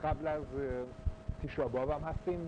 قبل از تیشا باب هم هستیم.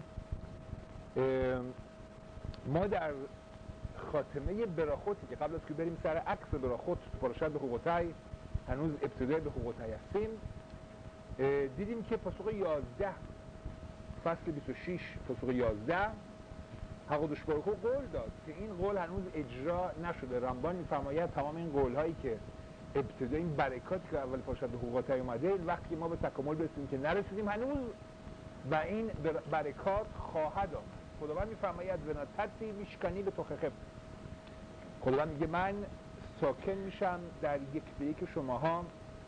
ما در خاتمه براخوتی که قبل از که بریم سر عکس براخوت تو پاراشت بخوقوتای، هنوز ابتدای بخوقوتای هستیم، دیدیم که پاسخ 11 فصل 26 پاسخ 11 حقودش باروخو قول داد که این قول هنوز اجرا نشده. رمبان میفرماید تمام این قول هایی که ابتدای این برکاتی که اول پاراشت بخوقوتای اومده، وقتی ما به تکامل برسیم که نرسیدیم هنوز، و این برکات خواهد آمد. خداوند میفرماید وناتتی میشکنی به توخخم. خداوند میگه من ساکن میشم در یک به یک شماها،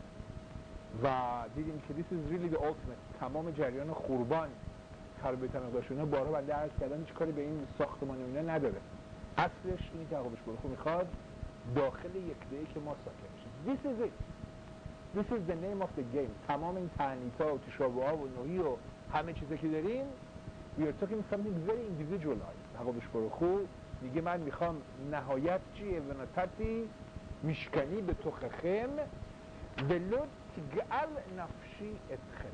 و دیدیم که this is really the ultimate. تمام جریان خوربان خراب تنقداشونه بارها بنده عرض کردن هیچ کاری به این ساختمان و اینا نداره. اصلش اینه که عقابش برخو میخواد داخل یک به یک ما ساکن میشه. This is it. This is the name of the game. تمام این تعنیتا و تشابه ها و نوعی و همه چیزی که داریم، we are talking something very individualized. عقابش برخو میگه من میخوام نهایت چیه؟ وناتتی میشکنی به توخخم ولو تگعل نفشی اتخم.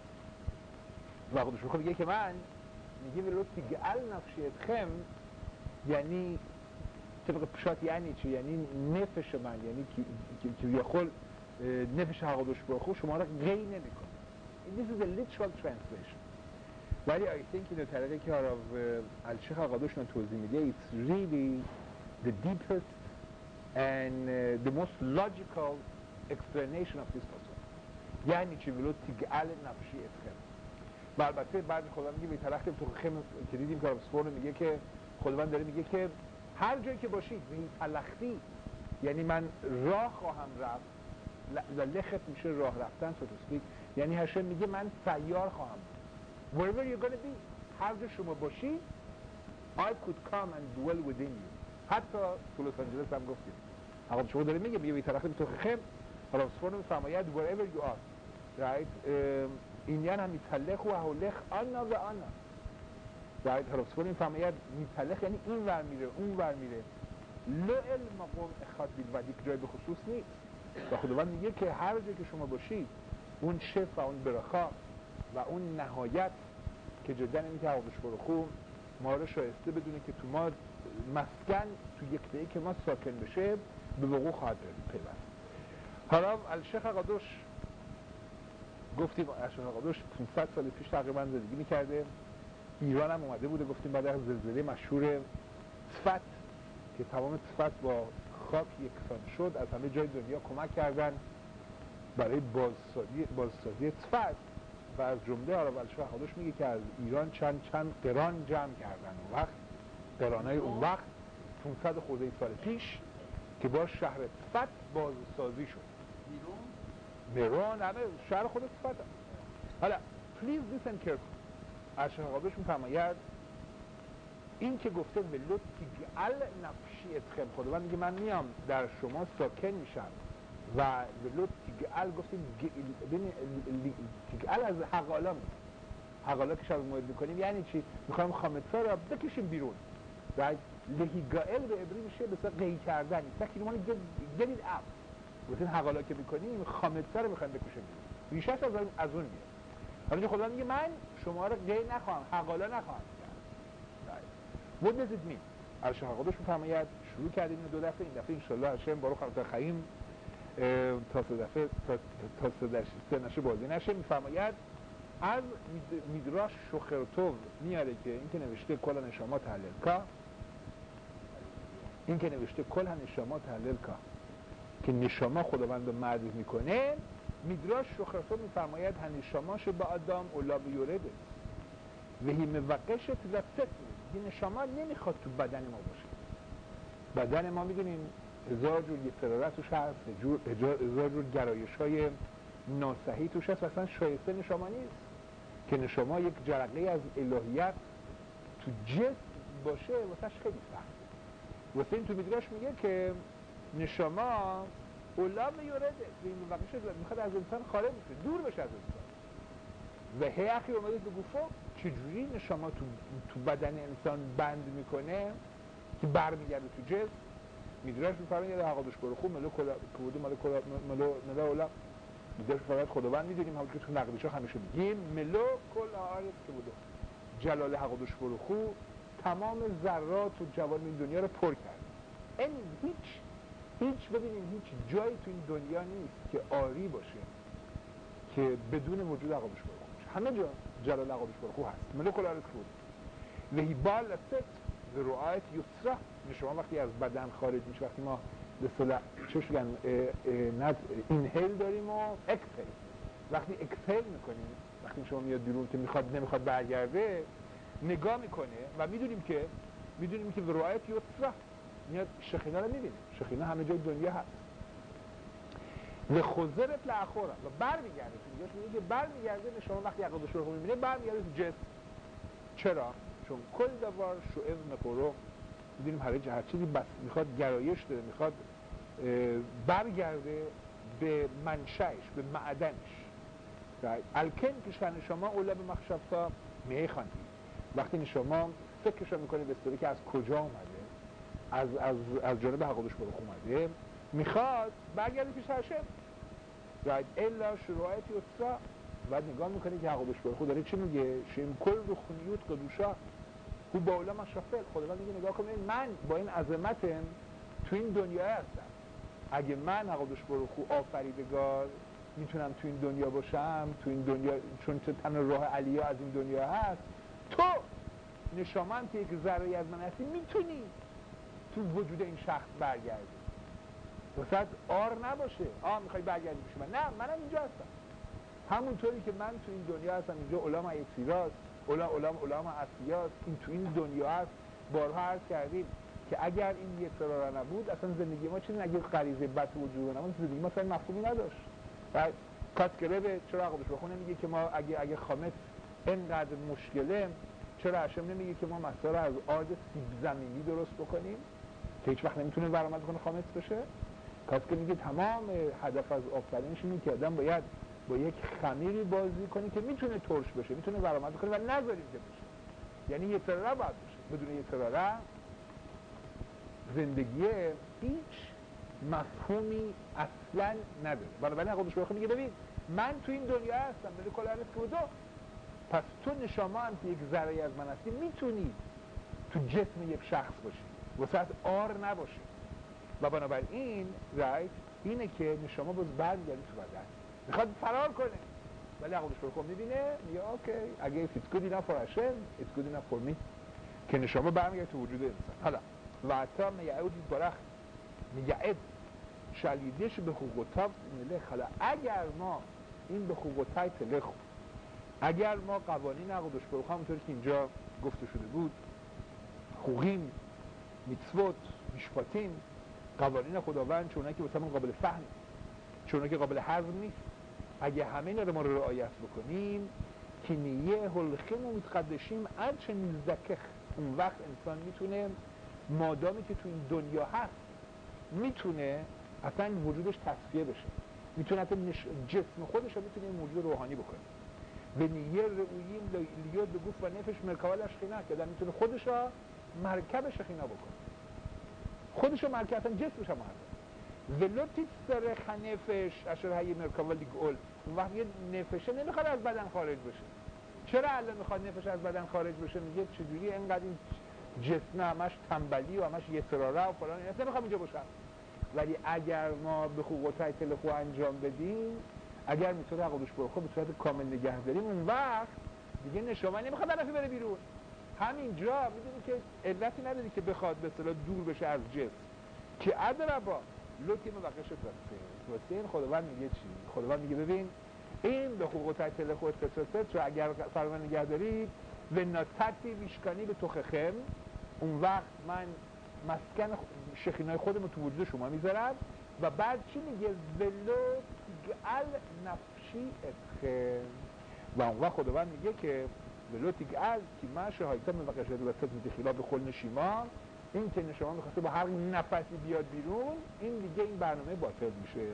و عقابش برخو میگه که من میگه ولو تگعل نفشی اتخم، یعنی طبق پشات یعنی چی؟ یعنی نفش من، یعنی که بیاخل نفش عقابش برخو شما را غی نمیکنه. This is a literal translation. ولی I think in the طریقه که الشیخ آقادوشون توضیح میده it's really the deepest and the most logical explanation of this process. یعنی چی ولو تگعل نفشی اتخم. و البته بعد خداوند میگه بیترخت توخخم که دیدیم که رابسفورد میگه که خداوند داره میگه که هر جایی که باشید بیتلختی، یعنی من راه خواهم رفت، لخت میشه راه رفتن so to speak، یعنی هشم میگه من سیار خواهم. Wherever you're going to be، هر جا شما باشید I could come and dwell within you. حتی تو لس آنجلس هم گفتیم عقاب شما داره میگه بیترخت توخخم رابسفورد میفرماید wherever you are right. اینیان هم میتلخ و هولخ آنا و آنا right. رابسفورد میفرماید میتلخ یعنی این ور میره اون ور میره، لو المقام اخاد بیل یک جای به خصوص نیست. و خداوند میگه که هر جایی که شما باشید اون شف و اون برخا و اون نهایت که جدا اینی که عقابش برخو ما رو شایسته بدونه که تو ما مسکن تو یک به یک ما ساکن بشه، به وقوع خواهد پیوست. حالا الشیخ آقادوش گفتیم الشیخ آقادوش 500 سال پیش تقریبا زندگی میکرده، ایران هم اومده بوده. گفتیم بعد از زلزله مشهور صفت که تمام صفت با خاک یکسان شد، از همه جای دنیا کمک کردن برای بازسازی صفت، و از جمله الشیخ آقادوش میگه که از ایران چند قران جمع کردن اون وقت، قرانای اون وقت 500 خورده سال پیش که با شهر صفت بازسازی شد. میرون همه شهر خود صفت هم. حالا please listen carefully. الشیخ آقادوش میفرماید این که گفته ولو تگعل نفشی اتخم، خداوند میگه من میام در شما ساکن میشم، و ولو تگعل گفتیم تگعل از حقالا میاد. حقالا که شب مورد میکنیم یعنی چی؟ میخوایم خامتسا را بکشیم بیرون. لهیگائل به عبری میشه بسیار قی کردن، like you want to get it out. گفتیم حقالا که میکنیم خامتسا رو میخوایم بکشیم بیرون، ریشش از اون میاد. حالا خداوند میگه من شما را قی نخواهم، حقالا نخواهم کرد. What does it mean؟ الشیخ آقادوش میفرماید شروع کردیم این دو دفعه، این دفعه انشالله هشم بارو خمسه خییم تا سه نشه بازی نشه. میفرماید از میدراش شخرتوب میاره که این که نوشته کل نشامات تحلیل که، این که نوشته کل نشامات تحلیل که نشاما خداوند رو معرض میکنه. میدراش شخرتوب میفرماید هنشاماش با آدم اولا بیورده و هی موقعشت رفت. این نشاما نمیخواد تو بدن ما باشه. بدن ما میدونیم هزار جور یه فرارت توش هست، هزار جور گرایش های ناصحی توش هست و اصلا شایسته نشاما نیست که نشاما یک جرقه از الهیت تو جسم باشه، واسهش خیلی سخت. واسه این تو میدراش میگه که نشاما اولا میورده و این موقعش میخواد از انسان خارج بشه، دور بشه از انسان. و هی اخی اومده به گفت چجوری نشاما تو بدن انسان بند میکنه که برمیگرده تو جسم. میدراش میفرماید عقابش برخو ملو اولا دیگه فقط خداوند میدونیم. همونطور که تو نقدشا همیشه میگیم ملو کل عارض که بوده جلال حق و دوش بروخو تمام ذرات و جوان این دنیا رو پر کرد. این هیچ ببینیم هیچ جایی تو این دنیا نیست که آری باشه که بدون وجود حق و دوش بروخو باشه. همه جا جلال حق و دوش بروخو هست. ملو کل عارض که بوده وهی بال ست و رعایت یسرا. شما وقتی از بدن خارج میشه، وقتی ما به اصطلاح چش میگن اینهیل داریم و اکسهیل، وقتی اکسهیل میکنیم، وقتی شما میاد بیرون که نمیخواد برگرده، نگاه میکنه و میدونیم که به رعایت یسرا میاد شخینا رو میبینیم. شخینا همه جای دنیا هست. لخزرت لاخورا و برمیگرده تو دیگه میگه که برمیگرده. شما وقتی حق و دوش بروخو میبینید برمیگرده تو جسم. چرا؟ چون کل دوار شعب مقرو میدونیم هر چیزی بس میخواد گرایش داره، میخواد برگرده به منشأش، به معدنش. الکن که شن شما اوله به مخشفتا میخواندی وقتی شما فکرشو میکنی به اصطلاح که از کجا اومده، از جانب حق و دوش بروخو اومده، میخواد برگرده پیش هاشم. الا شروعات یسرا و نگاه میکنه که حق و دوش بروخو داره چی میگه؟ شیم کل رخنیوت قدوشا او با اولا مشافل. خداوند میگه نگاه کنید من با این عظمتم تو این دنیا هستم. اگه من حق و دوش بروخو آفریدگار میتونم تو این دنیا باشم، تو این دنیا چون تن راه علیا از این دنیا هست، تو نشامم که یک ذره از من هستی میتونی تو وجود این شخص برگردی. واسه آر نباشه میخوای برگردی پیش من، نه منم اینجا هستم. همونطوری که من تو این دنیا هستم، اینجا علام ایسیراست، علام اسیاست، این تو این دنیا هست. بارها عرض کردیم که اگر این یه سراره نبود اصلا زندگی ما چیزی اگه غریزه بد وجود نبود زندگی ما اصلا مفهومی نداشت. و کاتگرب چرا حق و دوش بروخو نمیگه که ما اگه خامس اینقدر مشکله چرا هاشم نمیگه که ما مسائل از آرد سیب زمینی درست بکنیم که هیچ وقت نمیتونه برآمد کنه خامس بشه؟ کاتگرب میگه تمام هدف از آفرینش اینه که آدم باید با یک خمیری بازی کنی که میتونه ترش بشه، میتونه برآمد کنه و نذاریم که بشه. یعنی یه سراره باید بشه. بدون یه سراره زندگی هیچ مفهومی اصلا نداره. بنابراین حق و دوش بروخو میگه ببین من تو این دنیا هستم، بده کل عرض که بودو، پس تو نشما هم که یک ذره از من هستی میتونی تو جسم یک شخص باشی، واسه آر نباشه. و بنابراین اینه که نشما باز برمیگردی تو بدن، میخواد فرار کنه، ولی حق و دوش بروخو میبینه میگه اوکی اگه it's good enough for Hashem it's good enough for me، که نشما برمیگرده تو وجود انسان. حالا و تا میعود برخ میگعد شلیدش به حقوقتاب ملخ. حالا اگر ما این به حقوقتای تلخ، اگر ما قوانین حق و دوش بروخو همونطوری که اینجا گفته شده بود، حقوقیم، میتسوت، میشپاتیم، قوانین خداوند چونه که واسه من قابل فهم، چونه که قابل هضم نیست، اگه همه اینا رو ما رو رعایت بکنیم که نیه هلخیم و متقدشیم ارچه نیزدکخ، اون وقت انسان میتونه مادامی که تو این دنیا هست میتونه اصلا وجودش تصفیه بشه، میتونه اصلا جسم خودش رو میتونه موجود روحانی بکنه. به نیه رؤییم لیود به گفت و نفش مرکبال اشخینا، که در میتونه خودش رو مرکب شخینا بکنه، خودش رو مرکب، اصلا جسمش رو مرکب. ولوتی سر خنفش اشار هایی مرکبال دیگول، اون وقت یه نفشه نمیخواد از بدن خارج بشه. چرا الان میخواد نفش از بدن خارج بشه؟ میگه چجوری اینقدر این جسم همش تنبلی و همش یسراره و فلان اینا نمیخوام اینجا باشم. ولی اگر ما به حقوقتای تلخو انجام بدیم، اگر میتونه حق و دوش بروخو به صورت کامل نگه داریم، اون وقت دیگه نشما نمیخواد طرفی بره بیرون. همینجا میدونی که علتی نداری که بخواد به اصطلاح دور بشه از جسم، که ادربا لوتی مبقش واسه این خداوند میگه چی؟ خداوند میگه ببین این به حقوقتای تلخو رو اگر فرمان نگه دارید و ناتتی ویشکانی به توخخم، اون وقت من مسکن شخینای خودم تو وجود شما میذارم. و بعد چی میگه؟ ولو تیگعل نفشی اتخم، و اون وقت خداوند میگه که ولو تیگعل که من شهایتا مبقشت وسط میدخیلا به خل نشیما، این که شما میخواسته با هر نفسی بیاد بیرون، این دیگه این برنامه باطل میشه.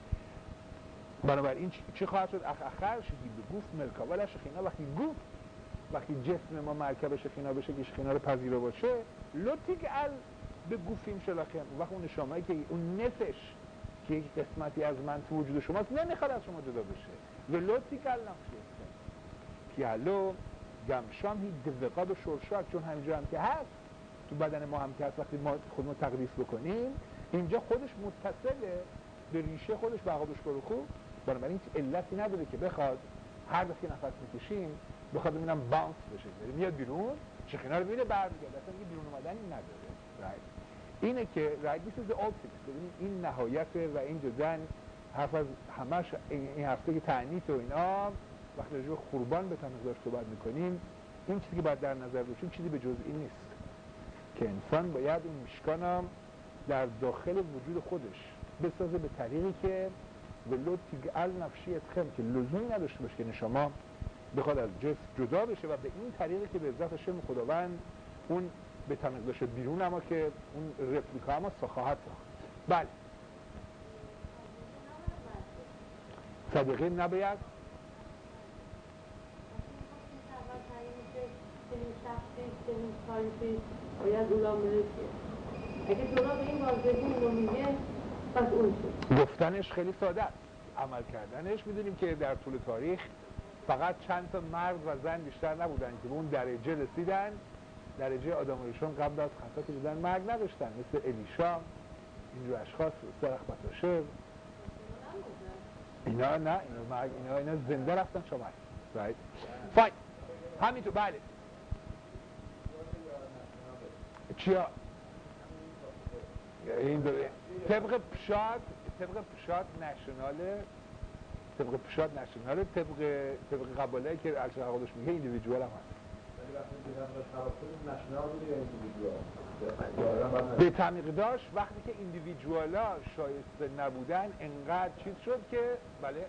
بنابراین چی خواهد شد؟ اخر شدی به گفت مرکبال شخینا، وقتی جسم ما مرکب شخینا بشه که شخینا رو پذیرا باشه، لطیگعل به گوفیم شلاخیم، وقت اون نشامهایی که اون نفش که یک قسمتی از من تو وجود شماست نمیخواد از شما جدا بشه. ولوتی کل نفسی پیالو گمشام هی دوقاد و شرشات، چون همینجا هم که هست تو بدن ما هم که هست، وقتی ما خودمو تقدیس بکنیم اینجا خودش متصله به ریشه خودش به عقابش برخو، بنابراین هیچ علتی نداره که بخواد هر دفعه نفس میکشیم بخواد ببینم باونس بشه، میاد بیرون شخینا رو میره برمیگرده، اصلا دیگه بیرون اومدنی نداره. اینه که this is the ultimate. ببینید این نهایته و این جدن حرف از همش این هفته که تعنیت و اینا وقتی راجع به قربان به تمقدار صحبت میکنیم این چیزی که باید در نظر باشیم چیزی به جز این نیست که انسان باید این میشکانم در داخل وجود خودش بسازه به طریقی که ولو تیگل نفشی اتخم، که لزومی نداشته باشه که نشما بخواد از جسم جدا بشه و به این طریقی که به عزت هاشم خداوند اون به تمقدارش بیرون اما که اون رپلیکا اما خواهد ساخت. بله صدقه نباید اگه جدا به این واضحی رو میگه پس اون گفتنش خیلی ساده است، عمل کردنش میدونیم که در طول تاریخ فقط چند تا مرد و زن بیشتر نبودن که به اون درجه رسیدن، درجه آدمایشون قبل از خطا که دیدن مرگ نداشتن، مثل الیشا اینجور اشخاص، سرخ بطاشه اینا نه، اینا زنده رفتن شما فاین همینطور. بله چیا این دوره طبق پشات نشناله، طبق قباله که ارشد قبالش میگه ایندیویدوال هم هست. به تمقدارش وقتی که ایندیویدوالا شایسته نبودن انقدر چیز شد که بله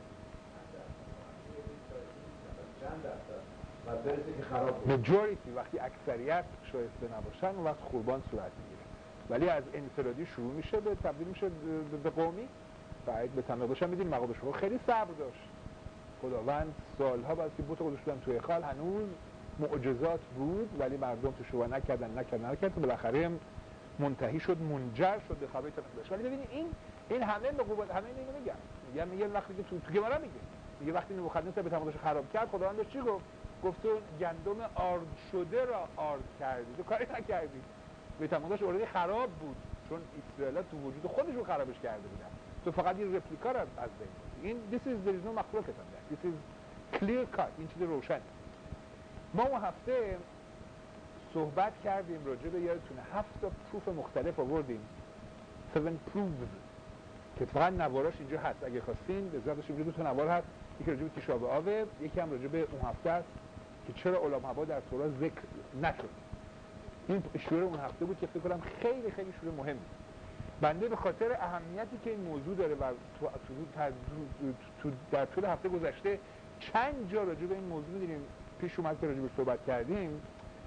مجوریتی وقتی اکثریت شایسته نباشن اون وقت قربان صورت میگیره، ولی از انفرادی شروع میشه به تبدیل میشه به قومی. بعد به تمقدارش هم میدونیم مقابلش خیلی صبر داشت خداوند، سالها بعد که بت گذاشتن توی هیکل هنوز معجزات بود ولی مردم تو شروع نکردن بالاخره منتهی شد، منجر شد به خبر تمقدارش. ولی ببینید این همه نقوبت همه اینو میگن وقتی که تو گمرا میگه وقتی نبوخدنصر به تمقدارش خراب کرد خداوند چی گفت تو گندم آرد شده را آرد کردی، تو کاری نکردی، به تمقدارش اوردی خراب بود چون اسرائیل تو وجود خودشون خرابش کرده بودن، تو فقط این رپلیکا را از بین این there is no مخلوقت هم this is clear cut، این چیز روشنه. ما اون هفته صحبت کردیم راجع به یادتونه 7 تا پروف مختلف آوردیم 7 proofs که فقط نواراش اینجا هست، اگه خواستین به ذاتش اینجا 2 تا نوار هست، یکی راجع به تیشا بآب، یکی هم راجع به اون هفته است که چرا علماء در تورات ذکر نشد. این شعور اون هفته بود که فکر کنم خیلی خیلی شعور مهمی. بنده به خاطر اهمیتی که این موضوع داره و در طول هفته گذشته چند جا راجع به این موضوع می‌دونیم پیش اومد که راجع به صحبت کردیم،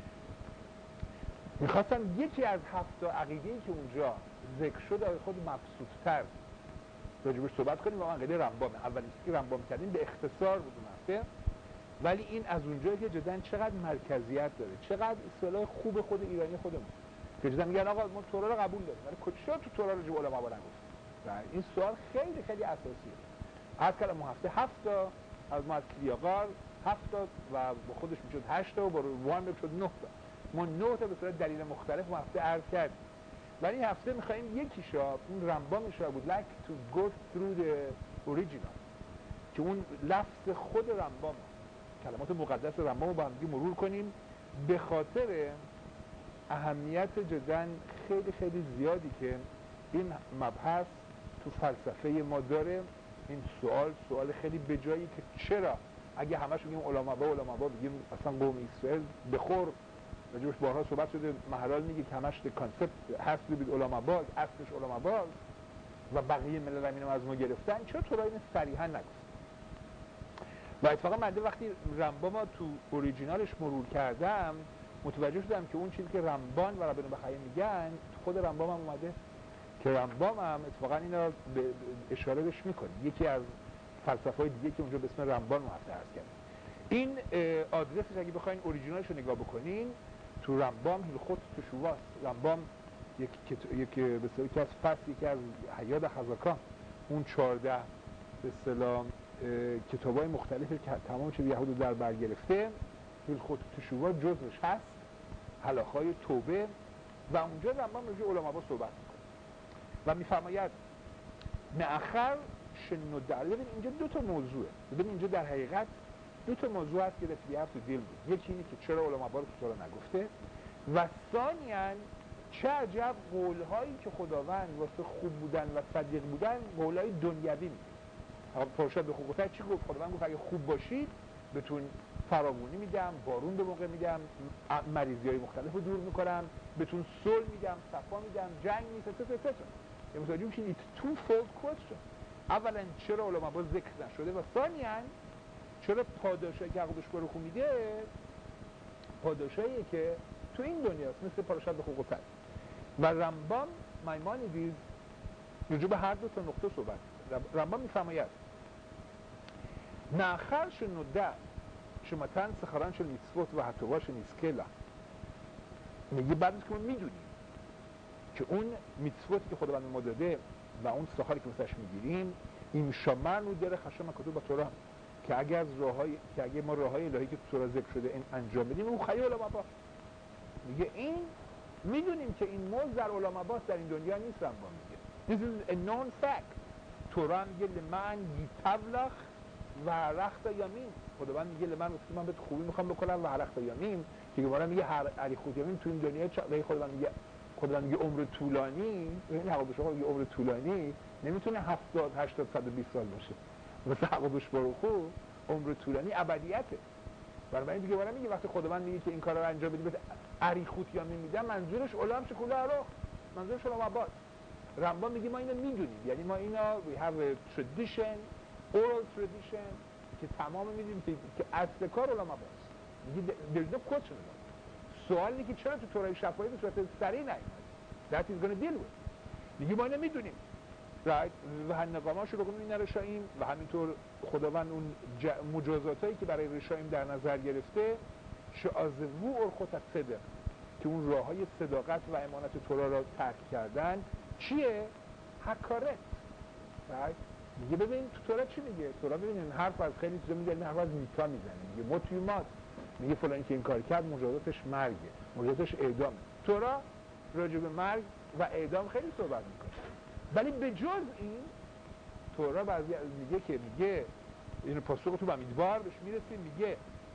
میخواستم یکی از 7 تا عقیده‌ای که اونجا ذکر شد از خود مبسوط‌تر راجع به صحبت کنیم. واقعا عقیده رمبام، اولین چیزی که رمبام کردیم به اختصار بود اون هفته، ولی این از اونجایی که جدن چقدر مرکزیت داره، چقدر اصطلاح خوب خود ایرانی خودمون که جدن میگن آقا ما تورا رو قبول داریم ولی کجا تو تورا رو جو علما نگفت. این سوال خیلی خیلی اساسیه. از کلام هفته 7 تا از ما از کلیاقار 7 تا و با خودش میشد 8 تا و با روان میشد 9 تا. ما 9 تا به صورت دلیل مختلف هفته عرض کردیم. ولی این هفته می‌خوایم یکیشا اون رمبامش بود like to go through the original که اون لفظ خود رمبام، کلمات مقدس رمبام رو با هم مرور کنیم به خاطر اهمیت جدن خیلی خیلی زیادی که این مبحث تو فلسفه ما داره. این سوال خیلی بجایی که چرا اگه همش بگیم علما بگیم اصلا قوم اسرائیل بخور راجبش بارها صحبت شده، مهرال میگه که همش کانسپت هست بید علما باز اصلش علما باز و بقیه ملل هم اینو از ما گرفتن، چرا تو را این صریحا نگفت؟ و اتفاقا من وقتی رمبام تو اوریجینالش مرور کردم متوجه شدم که اون چیزی که رمبان و ربنا بخیه میگن خود رمبام هم اومده که رمبام هم اتفاقا اینا به اشاره بهش میکنه، یکی از فلسفه‌های دیگه که اونجا به اسم رمبان محفظه هست کرد. این آدرسش اگه بخواین اوریجینالش رو نگاه بکنین تو رمبام هیلخوت تشوواست. رمبام یک به صورت از فصل یکی از حیات خزاکان اون 14 به اصطلاح کتابای مختلفی که تمام چیز یهود رو در بر گرفته، الخطوط شووا جزوش هست، هلاخای توبه، و اونجا رمبام راجع به علماء صحبت میکنه و میفرماید مأخر شنود. ببین اینجا دو تا موضوعه. ببین اینجا در حقیقت دو تا موضوع هست که we have to deal with. یکی اینه که چرا علماء رو تو تورا نگفته، و ثانیاً چه عجب قولهایی که خداوند واسه خوب بودن و صدیق بودن قولهای دنیوی میگه. فرشاد به حقوقت چی گفت؟ خداوند گفت اگه خوب باشید بهتون فراوانی میدم، بارون به موقع میدم، مریضی‌های مختلف رو دور میکنم، بهتون صلح میدم، صفا میدم، جنگ نیست etc. یه متوجه میشین it's two-fold question. اولا چرا علماء ذکر نشده، و ثانیاً چرا پاداشایی که عقدش برو خون میده پاداشاییه که تو این دنیاست، مثل پاداشات به حقوق تر. و رمبام مایمانیدیز راجع به هر دو تا نقطه صحبت می‌کنه. رمبام میفرماید ناخر شنوده شماتن سخران شل میتسوت و حتواش نیسکلا، میگه بعد از که ما میدونیم که اون میتسوتی که خداوند ما داده و اون سخاری که واسش میگیریم این شمر رو داره خشم کتب با تورا، که اگر ما راههای الهی که تو تورا ذکر شده این انجام بدیم اون خیال علماء. میگه این میدونیم که این موضوع در علماء باست، در این دنیا نیست. رمبا میگه this is a known fact. تورا میگه لمن یتبلخ و رخت یامین، خداوند میگه لمن گفت من بهت خوبی میخوام بکنم و رخت یامین، که دوباره میگه هر اریخوت یامین تو این دنیا خداوند میگه عمر طولانی. این حقوق شما میگه عمر طولانی نمیتونه 70 80 120 سال باشه، مثل حقوقش بروخو عمر طولانی ابدیته. برای دیگه برای میگه وقتی خداوند میگه که این کارا رو انجام بدید اریخوت یامین میدم، منظورش علم شکل رو، منظورش علم باز. رمبا میگه ما اینو میدونیم، یعنی ما اینا we have a tradition, oral tradition که تمام میدونیم که اصل کار علما باست. میگه there's no question about it. سوال اینه که چرا تو تورای شفاهی به صورت سریع نیومد. that is going to deal with. میگه ما اینو میدونیم. right. و هنقاماش رو بگم این رشایم، و همینطور خداوند اون مجازاتایی که برای رشایم در نظر گرفته شعازوو ارخوت صدق، که اون راه های صداقت و امانت تورا را ترک کردن چیه؟ حکارت. میگه ببین تو تورا چی میگه؟ تورا ببینین حرف از خیلی چیزا میزنه، حرف از میتا میزنه، میگه مطیومات، میگه فلانی که این کار کرد مجازاتش مرگه، مجازاتش اعدامه. تورا راجع به مرگ و اعدام خیلی صحبت میکنه، ولی به جز این تورا بعضی میگه این پاسخ تو بمیدوار بهش میرسیم، میگه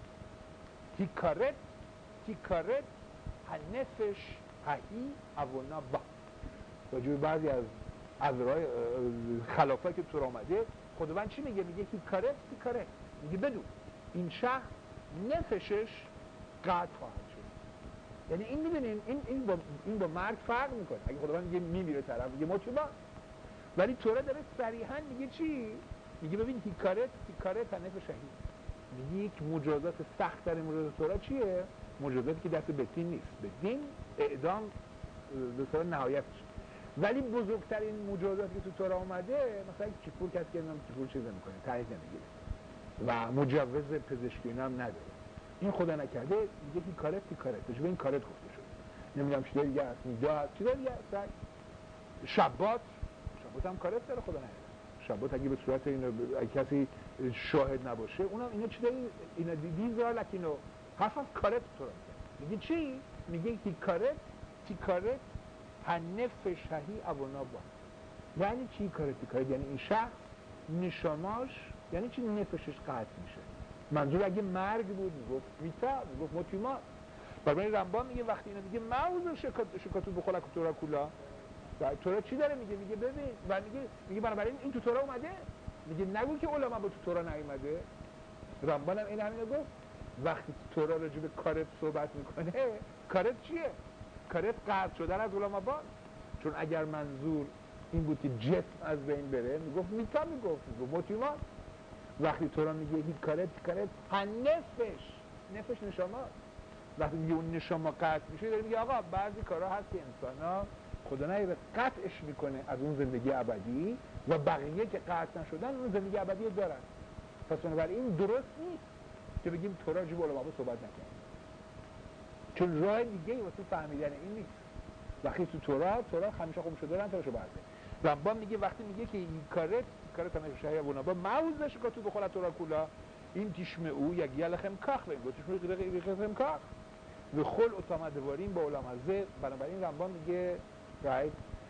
تیکارت هنفش ههی اونا با. راجع به بعضی از عذرهای خلافایی که تو آمده خداوند چی میگه؟ میگه تیکارت، میگه بدون این شخص نفشش قطع خواهد شد. یعنی این میدونین این با مرگ فرق میکنه. اگه خداوند میگه میمیره طرف میگه مطیبا، ولی تورا داره صریحا میگه چی؟ میگه ببین تیکارت هنفش ههی، میگه یک مجازات سخت ترین مجازات تورا چیه؟ مجازاتی که دست به دین نیست، به دین اعدام به صورت نهایتش. ولی بزرگترین مجازاتی که تو تورا اومده مثلا کیپور کسی که کیپور چیز نمیکنه، تعهد نمیگیره و مجوز پزشکی هم نداره، این خدا نکرده، میگه تیکارت به این کارت گفته شده. نمیدونم چیزای دیگه هست، نیدا هست، چیزای دیگه هست. شبات هم کارت داره، خدا نکرده. شبات اگه به صورت اینو اگه کسی شاهد نباشه اونم اینا چیزایی اینا دیزا لکینو حرف از کارت تورا میگه چی؟ میگه تیکارت هنفش ههی اونا با. یعنی چی تیکارت؟ یعنی این شخص نشاماش، یعنی چی نفشش قطع میشه؟ منظور اگه مرگ بود میگفت میتا، میگفت مطیما. برای رمبان میگه وقتی اینا میگه موضوع شکاتو بخوره که تورا کلا تورا چی داره میگه؟ میگه ببین و میگه بنابراین این تو تورا اومده، میگه نگو که علما با تو تورا نیومده. رمبان هم این همینو گفت. وقتی تورا راجع به کارت صحبت میکنه، کارت چیه؟ کارت قطع شدن از علما با. چون اگر منظور این بود که جسم از بین بره میگفت میتا، میگفت مطیما. وقتی تورا میگه هی کارت نفش نشما، وقتی میگه اون نشما قطع میشه داره میگه آقا بعضی کارها هست که انسانا خدا نهیبت قطعش میکنه از اون زندگی ابدی و بقیه که قطع نشدن اون زندگی ابدی دارن. پس بنابراین درست نیست که بگیم تورا راجع به علما صحبت نکنه، چون راه دیگه واسه فهمیدن این نیست. وقتی تو تورا همیشه خوب شده دارن توراشو برده. رمبان میگه وقتی میگه که این کارت همشه با موزش که تو بخوره تو را کلا این تیشم او یک یلخم کاخ بین گوتش میگه کاخ و خل اتامدواریم با علمازه. بنابراین رمبان میگه رایت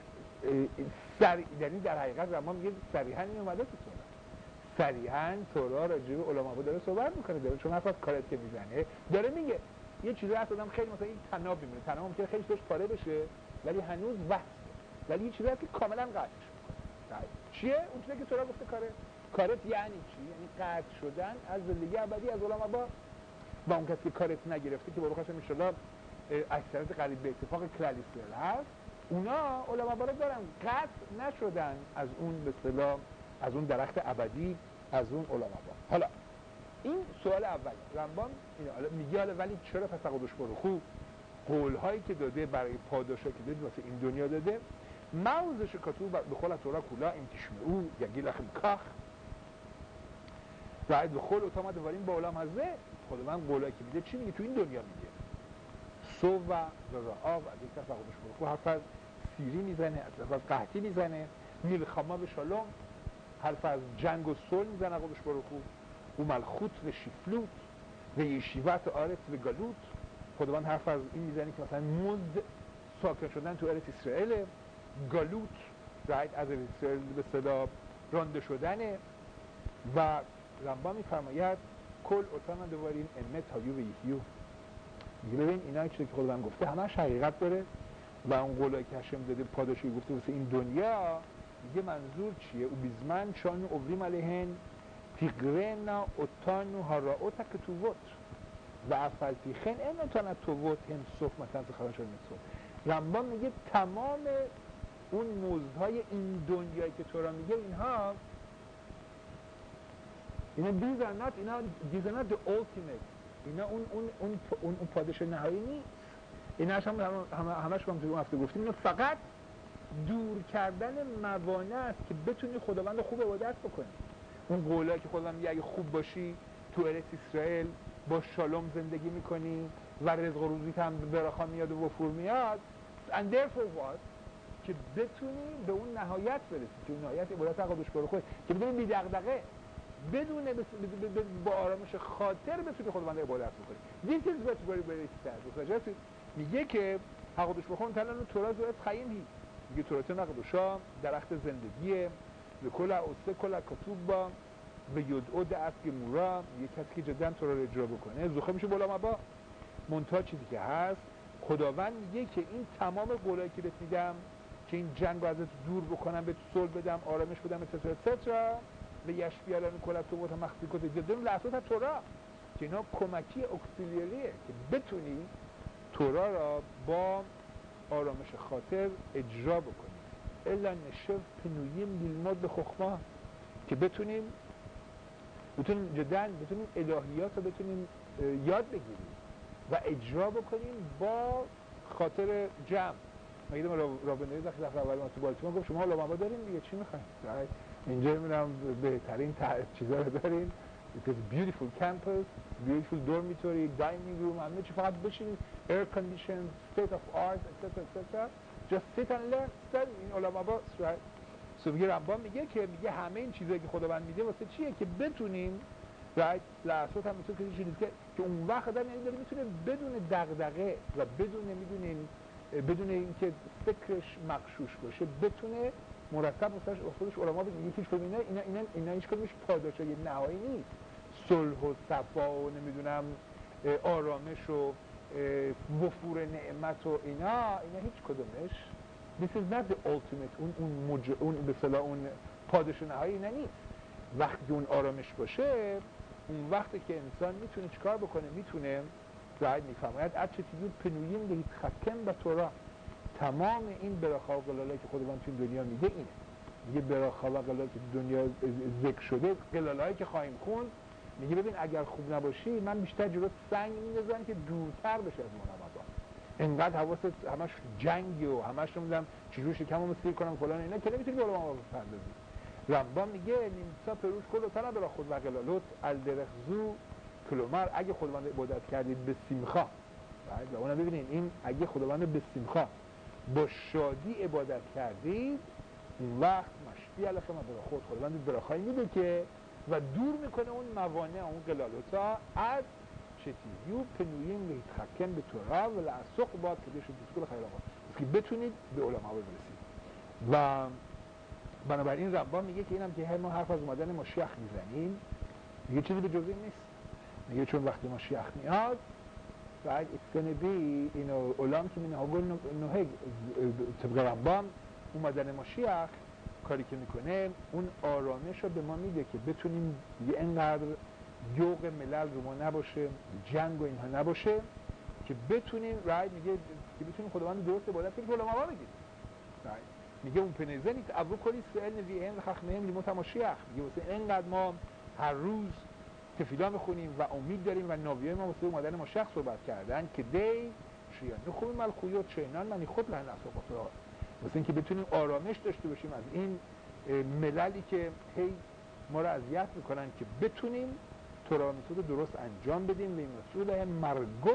یعنی در حقیقت رمبان میگه صریحا این اومده تو تورا، صریحا تورا راجع به علما داره صحبت میکنه، داره چون حرف از کارت که میزنه داره میگه یه چیزی هست آدم خیلی مثلا این طناب میمونه، طناب ممکنه خیلی توش پاره بشه ولی هنوز وصله، ولی یه چیزی هست که کاملا قطع شده. چیه اون چیزی که تورا گفته کارت یعنی چی؟ یعنی قطع شدن از زندگی ابدی از علما با اون کسی که کارت نگرفته که برو خواستم انشالله اکثریت قریب به اتفاق کلالیسیل هست، اونا علما رو دارن قطع نشدن از اون به اصطلاح از اون درخت ابدی از اون علما. حالا این سوال اول رمبان میگه حالا ولی چرا پس قدوش برخو قولهایی که داده برای پاداشا که داده واسه این دنیا داده موزش کتو به خول تورا کلا انتشم او یگی لخم کاخ رعید به خول اتاما دواریم با علم هزه خود من قولهایی که میده چی میگه تو این دنیا میگه سو و رعا و از یک طرف قدوش برخو حرف از سیری میزنه، از قحطی میزنه، ملخما به شالوم حرف از جنگ و صلح میزنه قدوش برخو و ملخوت و شیفلوت و یشیوت آرت و گالوت. خداوند حرف از این میزنه که مثلا مزد ساکن شدن تو ارت اسرائیل، گالوت رایت از اسرائیل به صدا رانده شدنه. و رمبان میفرماید کل اتانا دوارین امت هایو و یحیو، میگه ببین اینا چیزی که خداوند گفته همش حقیقت داره و اون قولایی که هشم داده پاداشی گفته واسه این دنیا میگه منظور چیه؟ او بیزمن شانو اووریم علیهن تیگرنا اوتانو هاراوتا کتووت و افلپیخن این اتانا تووت هم صف مثلا خواهش نصف. رمبان میگه تمام اون مزدهای این دنیایی که تو را میگه اینها these are not the ultimate، اینا اون پاداش نهایی نیست، اینا همش هم تو اون هفته گفتیم اینا فقط دور کردن موانع است که بتونی خداوند خوب عبادت بکنی. اون قولایی که خداوند میگه اگه خوب باشی تو ارت اسرائیل با شالوم زندگی میکنی و رزق و روزیت هم براخا میاد و وفور میاد and therefore what که بتونی به اون نهایت برسی که اون نهایت عبادت قدوش برخوی که بدونی بی دغدغه بدون با آرامش خاطر بتونی خداوند عبادت بکنی. This is what's very very sad. میگه که قدوش بخون تلانو تورا زورت خییم هی، میگه تورات قدوشا درخت زندگیه به کل اوسه کل کتوب با به یدعو دعت گمورا، یه کسی که جدا تورا رو اجرا بکنه زوخه میشه بالا مبا منتها چیزی که هست خداوند میگه که این تمام قولایی که بهت میدم که این جنگ رو ازت دور بکنم بهت صلح بدم آرامش بدم اتسرا به یشبیالان کلت تو و مخفی کده جدن لحظات تورا که اینا کمکی اکسیلیریه که بتونی تورا را با آرامش خاطر اجرا بکنی. الا نشف پنویم لیلماد به خخما که بتونیم جدن بتونیم الهیات رو بتونیم یاد بگیریم و اجرا بکنیم با خاطر جمع. مگه رابنده دفعه اول ما تو بالتیمور گفت شما علما دارین دیگه چی میخواین؟ اینجا میرم بهترین چیزا رو دارین. It is beautiful campus, beautiful dormitory, dining room. همه چی فقط بشینید air conditioned, state of art, etc. Just sit and learn. study. این علما با میگه رمبان میگه همه این چیزایی که خداوند میده واسه چیه که بتونیم لحظات هم میتونه که اون وقت آدم یعنی داره میتونه بدون دغدغه و بدون اینکه فکرش مغشوش باشه بتونه مرتب واسه خودش علما بگه یکیش فهم اینا هیچ کدومش پاداشای نهایی نیست. صلح و صفا و نمیدونم آرامش و وفور نعمت و اینا هیچ کدومش This is not the ultimate اون به اصطلاح اون پاداش نهایی اینا نیست. وقتی اون آرامش باشه اون وقتی که انسان میتونه چیکار بکنه میتونه راحت میفهمه اتیتود پنویم به خکم و تورا. تمام این براخا و قلالا که خداوند تو این دنیا میگه اینه، میگه براخا و قلالا که دنیا ذکر شده قلالایی که خواهیم خوند میگه ببین اگر خوب نباشی من بیشتر جلوت سنگ میندازم که دورتر بشه از منابا. انقدر حواست همش جنگی و همش نمیدونم چجوری شکمو سیر کنم فلان اینا که نمیتونی به علما بپردازی. رمبان میگه نیمسا پروش کلو تنها برا خود و قلالوت الدرخزو کلومر اگه خداوند عبادت کردید به سیمخا و اونم ببینید این اگه خداوند به سیمخا با شادی عبادت کردید اون وقت مشفی علیکم برخود خداوند براخایی میده که و دور میکنه اون موانع اون قلالوتا از چیزی یو پنویم لیتخکم به تورا و لعصق باد که دیشون دیسکول خیلی آقا که بتونید به علما برسید. و بنابراین ربان میگه که اینم که هر ما حرف از اومدن ماشیخ میزنیم میگه چیزی به جز این نیست. میگه چون وقتی ماشیخ میاد بعد it's gonna be اینو علام که منها گل نهگ طبق ربان اومدن ماشیخ کاری که میکنه اون آرامش رو به ما میده که بتونیم یه انقدر یوغ ملل رو ما نباشه، جنگ و اینها نباشه که بتونیم میگه که بتونیم خداوند درست عبادت کنیم که علما ما بگیم. میگه اون پنیزنیت ابو کلی سئل نویهم خخمهم لیموت ماشیخ. میگه واسه اینقدر ما هر روز تفیلا میخونیم و امید داریم و ناویای ما واسه اومدن ماشیخ صحبت کردن که دی شیان نخوی ملخویات چینان منی خود لحن اصابات واسه اینکه بتونیم آرامش داشته باشیم از این مللی که هی ما رو اذیت میکنن که بتونیم تورامسود درست انجام بدیم و این مسئول مرگو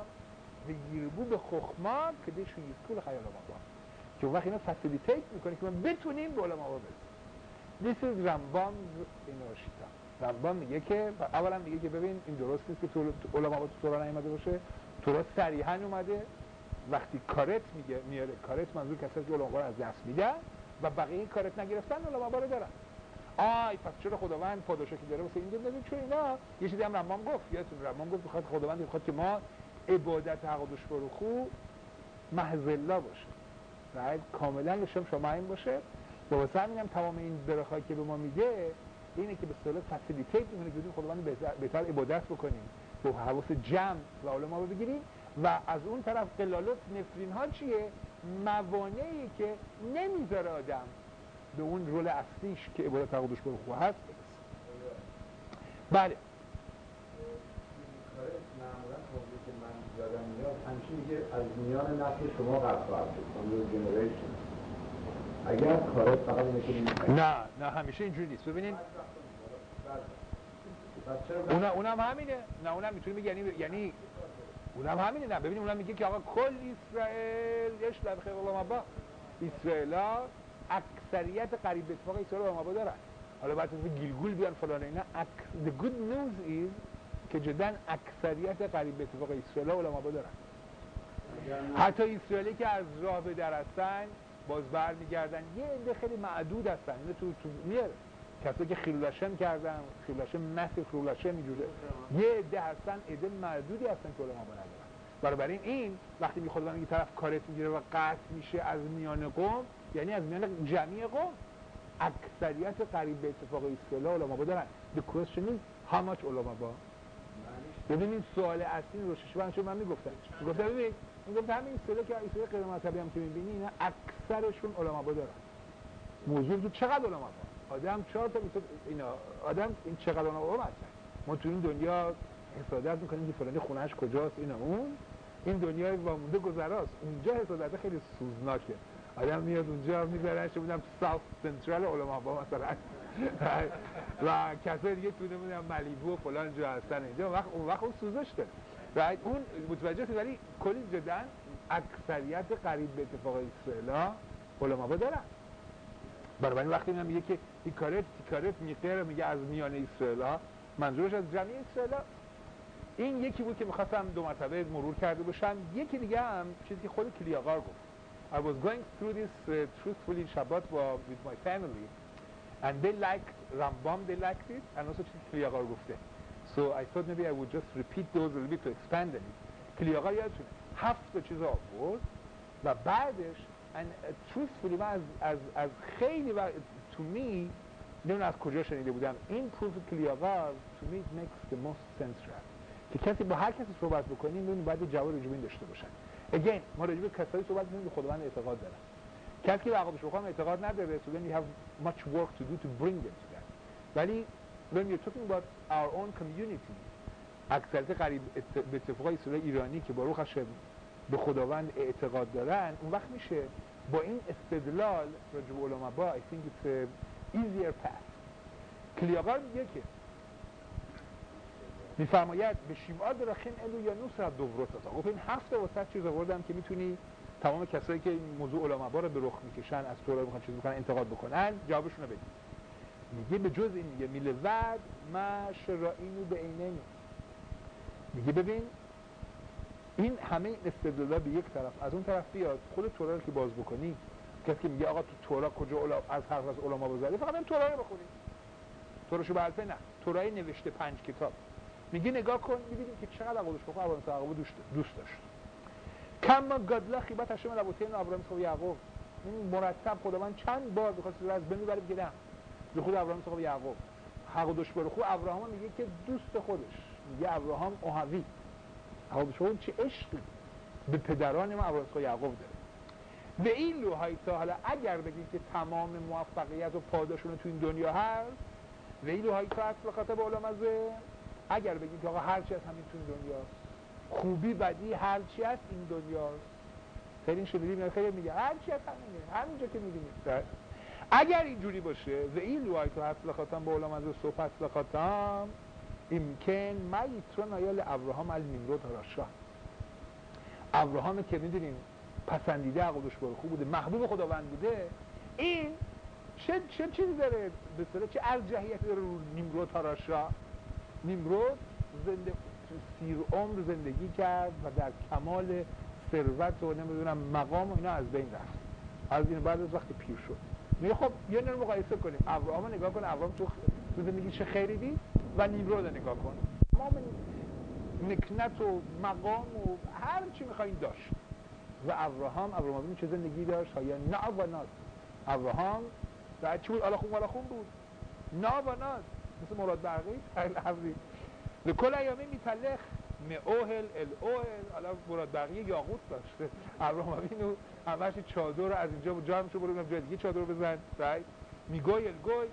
و یربو به خخما که دیشون یسکول خیال ما که اون وقت اینا فسیلیتیت میکنه که ما بتونیم به علما برسیم. This is Rambam's اینوشیتا. رمبام میگه که اولا میگه که ببین این درست نیست که علما با تو تورا نیامده باشه. تورا صریحا اومده وقتی کارت میاره کارت منظور کسایی که علما رو از دست میدن و بقیه کارت نگرفتن علما رو دارن. پس چرا خداوند پاداشی که داره واسه این داره چون اینا یه چیزی هم رمبام گفت یادتون رمبام گفت بخواد خداوند میخواد که ما عبادت حقوقش رو خو محض الله باشه بعد کاملا نشم شما این باشه و واسه همینم تمام این برخایی که به ما میده اینه که به اصطلاح فسیلیتیت میکنه که خداوند بهتر عبادت بکنیم با حواس جمع و علما رو بگیریم و از اون طرف قلالت نفرین ها چیه موانعی که نمیذاره آدم به اون رول اصلیش که عبادت حقوقش رو خو هست بله معمولا موضوعی که من یادم میاد همیشه میگه از میان نسل شما قرار خواهد شد from your generation. اگر کارت فقط اینه که نه همیشه اینجوری نیست. ببینین اونم همینه. نه اونم میتونی بگی یعنی اونم همینه. نه ببینید اونم میگه که آقا کل اسرائیل یش لب خیر الله مبا اسرائیلا اکثریت قریب به اتفاق اسرائیل علما دارن. حالا بعد از گیلگول بیان فلان اینا the good news is که جدا اکثریت قریب به اتفاق اسرائیل علما دارن. حتی اسرائیلی که از راه به در هستن باز برمیگردن یه عده خیلی معدود هستن. اینو تو میاره کسایی که خیلولاشن کردن خیلولاشن مسیح خیلولاشن اینجوره یه عده هستن عده معدودی هستن که علما ندارن. بنابراین این وقتی میخواد من یه طرف کارت میگیره و قطع میشه از میان قوم یعنی از میان جمعی قوم اکثریت قریب به اتفاق اسرائیل علما دارن. The question is how much علما با ببینید سوال اصلی روشش چون من میگفتم ببین میگم همین اسرائیل که اسرائیل غیر مذهبی هم که میبینی اینا اکثرشون علما دارن. موضوع تو چقدر علما آدم 4 تا اینا آدم این چقدر علما هستن. ما تو این دنیا حسادت میکنیم که فلانی خونه‌اش کجاست این دنیای وامونده گذراست. اونجا حسادت خیلی سوزناکه. آدم میاد اونجا میذاره چه میدونم ساوت سنترال علما با مثلا و کسای دیگه تو نمیدونم ملیبو و فلان جا هستن اینجا اون وقت اون سوزش داره. بعد اون متوجه شد ولی کلی جدا اکثریت قریب به اتفاق اسرائیل علما دارن. بنابراین وقتی میگه که تیکارت میگه از میان اسرائیل منظورش از جمعی اسرائیل این یکی بود که میخواستم 2 مرتبه مرور کرده باشم. یکی دیگه هم چیزی که خود کلیاقار گفت I was going through this truthfully Shabbat with my family and they liked Rambam, they liked it and also چیزی که کلیاقار گفته. So I thought maybe I would just repeat those a little bit to expand on it. کلیاقار یادتونه 7 چیز آورد و بعدش and truthfully من از خیلی to me نمیدونم از کجا شنیده بودم این proof کلیاقار to me it makes the most sense که کسی با هر کسی صحبت بکنیم ببینیم باید جواب رجوعی داشته باشن. Again ما راجع به کسایی صحبت می‌کنیم که خداوند اعتقاد دارن. کسی که به عقاید شوخان اعتقاد نداره so then you have much work to do to bring them to that. ولی when you're talking about our own community اکثریت قریب به اتفاق اسرائیل ایرانی که با روح هاشم به خداوند اعتقاد دارن اون وقت میشه با این استدلال راجع به علما با I think it's a easier path. کلیاقار میگه که میفرماید به شیمعا درخین الو یا نوس را دوورت تا گفت این 7 واسط چیز آوردم که میتونی تمام کسایی که این موضوع علماء رو به رخ میکشن از تورا میخوان چیز میکنن انتقاد بکنن جوابشون رو بدید. میگه به جز این میگه میلود ما شرائینو به عینین. میگه ببین این همه استدلالا به یک طرف، از اون طرف بیاد خود تورا رو که باز بکنی، کسی که میگه آقا تو تورا کجا از حرف از علما بزنی، فقط این تورا رو بخونی، توراشو به الفه نه، تورای نوشته 5 کتاب. میگه نگاه کن میبینیم که چقدر عقلش بخواه ابراهیم صاحب یعقوب دوست داشت. کما گادلا خیبت هشم الابوتین ابراهیم صاحب یعقوب، این مرتب خداوند چند بار می‌خواست رو از بین ببره بگه نه به خود ابراهیم صاحب یعقوب. حق و دشبر خو ابراهام میگه که دوست خودش، میگه ابراهام اوهوی، حق چه عشقی به پدران ما ابراهیم صاحب یعقوب داره. و این لوهای تا حالا اگر بگید که تمام موفقیت و پاداشون تو این دنیا هست، و این لوهای تا اصل خاطب علمازه، اگر بگید که آقا هرچی از همین تو این دنیاست، خوبی بدی هرچی از این دنیاست، خیلی این شنیدیم خیلی میگه هرچی از همینه، همینجا که میبینید. اگر اینجوری باشه و این لوهای تا اصل خاطم به علمازه صحب اصل خاطم امکن میترون آیال ابراهام النمرود هراشا، ابراهام که میدونیم پسندیده عقلش باره خوب بوده، محبوب خداوند بوده، این چه چیزی داره به صورت چه ارجحیتی داره رو نمرود هراشا؟ نمرود سیر عمر زندگی کرد و در کمال ثروت و نمیدونم مقام و اینا از بین رفت، از این بعد از وقتی پیر شد. میگه خب یه نور مقایسه کنیم، ابراهام نگاه کن، ابراهام تو زندگی چه خیری دید و نمرود نگاه کن، تمام مکنت و مقام و هر چی میخواین داشت. و ابراهام چه زندگی داشت؟ یا نا و ناد. ابراهام در چی بود؟ آلا خون بود، نا و ناد، مثل مراد برقی الحبری لکل ایامی میتلخ اوهل حالا مراد برقی یاقوت داشته، ابراهام اینو همش چادر رو از اینجا جمع شو برو جای دیگه چادر رو بزن، میگوی الگوی